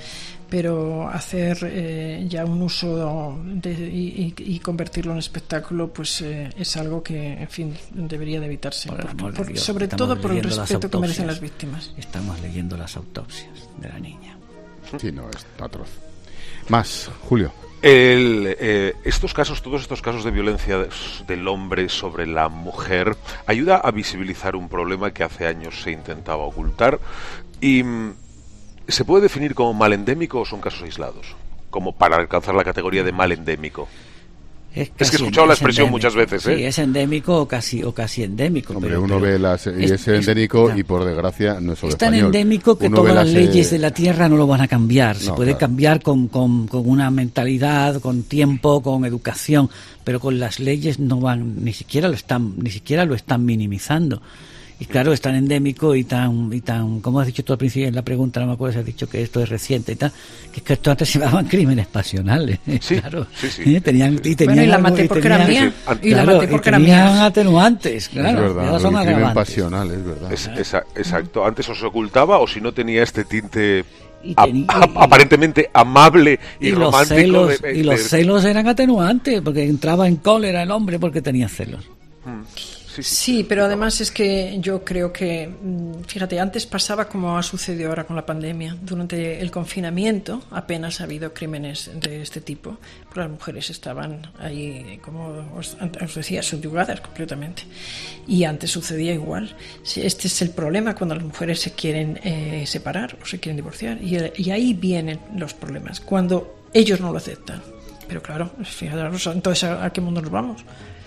pero hacer eh, ya un uso de, y, y convertirlo en espectáculo, pues eh, es algo que, en fin, debería de evitarse, por, por, por, Dios, sobre todo por el respeto que merecen las víctimas. Estamos leyendo las autopsias de la niña. Sí, no, es atroz. Más, Julio. El, eh, estos casos, todos estos casos de violencia del hombre sobre la mujer, ayuda a visibilizar un problema que hace años se intentaba ocultar. Y ¿se puede definir como mal endémico o son casos aislados? Como para alcanzar la categoría de mal endémico. Es, es que he escuchado la expresión endémico. muchas veces, ¿eh? Sí, es endémico o casi, o casi endémico. Hombre, pero, uno pero ve las, y es, es endémico es, y por desgracia no es solo es tan español. endémico que uno todas las, las leyes eh... de la tierra no lo van a cambiar. Se no, puede claro. cambiar con, con, con una mentalidad, con tiempo, con educación, pero con las leyes no van, ni siquiera lo están, ni siquiera lo están minimizando. Y claro, es tan endémico y tan, y tan, como has dicho tú al principio en la pregunta, no me acuerdo si has dicho que esto es reciente y tal, que es que esto antes se llamaban crímenes pasionales. Sí, claro. sí, sí. Tenían, y tenían bueno, y la algo, maté y porque tenían, era mía. claro, Y la maté porque era tenían mía. atenuantes, claro. Es verdad, ya son el crimen agravantes. pasional, es verdad. Es, esa, exacto. Antes o se ocultaba o si no tenía este tinte Y a, tenía, a, aparentemente amable y, y romántico. Los celos, de, de, y los de... celos eran atenuantes, porque entraba en cólera el hombre porque tenía celos. Hmm. Sí, sí, sí, pero además es que yo creo que, fíjate, antes pasaba como ha sucedido ahora con la pandemia. Durante el confinamiento apenas ha habido crímenes de este tipo, porque las mujeres estaban ahí, como os, os decía, subyugadas completamente. Y antes sucedía igual. Este es el problema cuando las mujeres se quieren eh, separar o se quieren divorciar. Y, y ahí vienen los problemas, cuando ellos no lo aceptan. Pero claro, fíjate, entonces ¿a, a qué mundo nos vamos?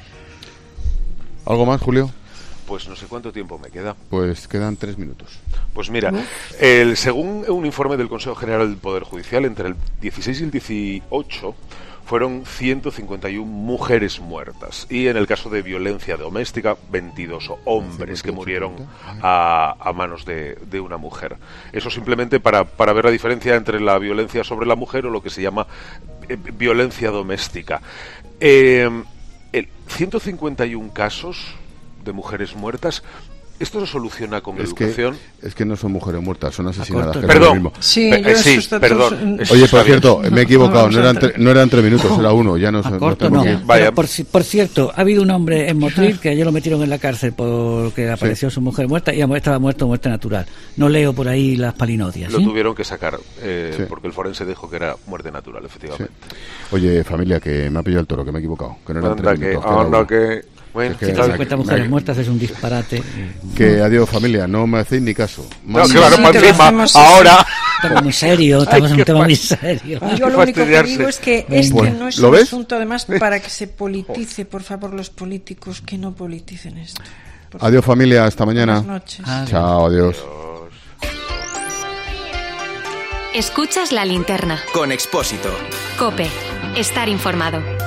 ¿Algo más, Julio? Pues no sé cuánto tiempo me queda. Pues quedan tres minutos. Pues mira, el, según un informe del Consejo General del Poder Judicial, entre el dieciséis y el dieciocho fueron ciento cincuenta y una mujeres muertas. Y en el caso de violencia doméstica, veintidós hombres que murieron a, a manos de, de una mujer. Eso simplemente para, para ver la diferencia entre la violencia sobre la mujer o lo que se llama eh, violencia doméstica. Eh... El ciento cincuenta y uno casos de mujeres muertas, ¿esto se soluciona con es educación? Que, es que no son mujeres muertas, son asesinadas. Que perdón, es lo mismo. Sí, eh, sí perdón. Oye, por cierto, me he equivocado, no eran, tre- no eran tres minutos, era uno, ya no, A no corto tengo no. que... Vaya. Por, por cierto, ha habido un hombre en Motril que ayer lo metieron en la cárcel porque apareció sí. su mujer muerta y estaba muerto muerte natural. No leo por ahí las palinodias. Lo ¿sí? tuvieron que sacar eh, sí. porque el forense dijo que era muerte natural, efectivamente. Sí. Oye, familia, que me ha pillado el toro, que me he equivocado, que no eran anda tres que, minutos. Anda que... Bueno, es que ciento cincuenta mujeres muertas es un disparate. Que adiós, familia, no me hacéis ni caso. No, sí, claro, sí, para encima, ahora. Estamos muy serios, estamos en un tema muy serio. Yo lo único que digo es que este pues, no es un ves? asunto, además, para que se politice, por favor, los políticos, que no politicen esto. Adiós, familia, hasta mañana. Buenas noches. Adiós. Chao, adiós. adiós. Escuchas La Linterna. Con Expósito. COPE. Estar informado.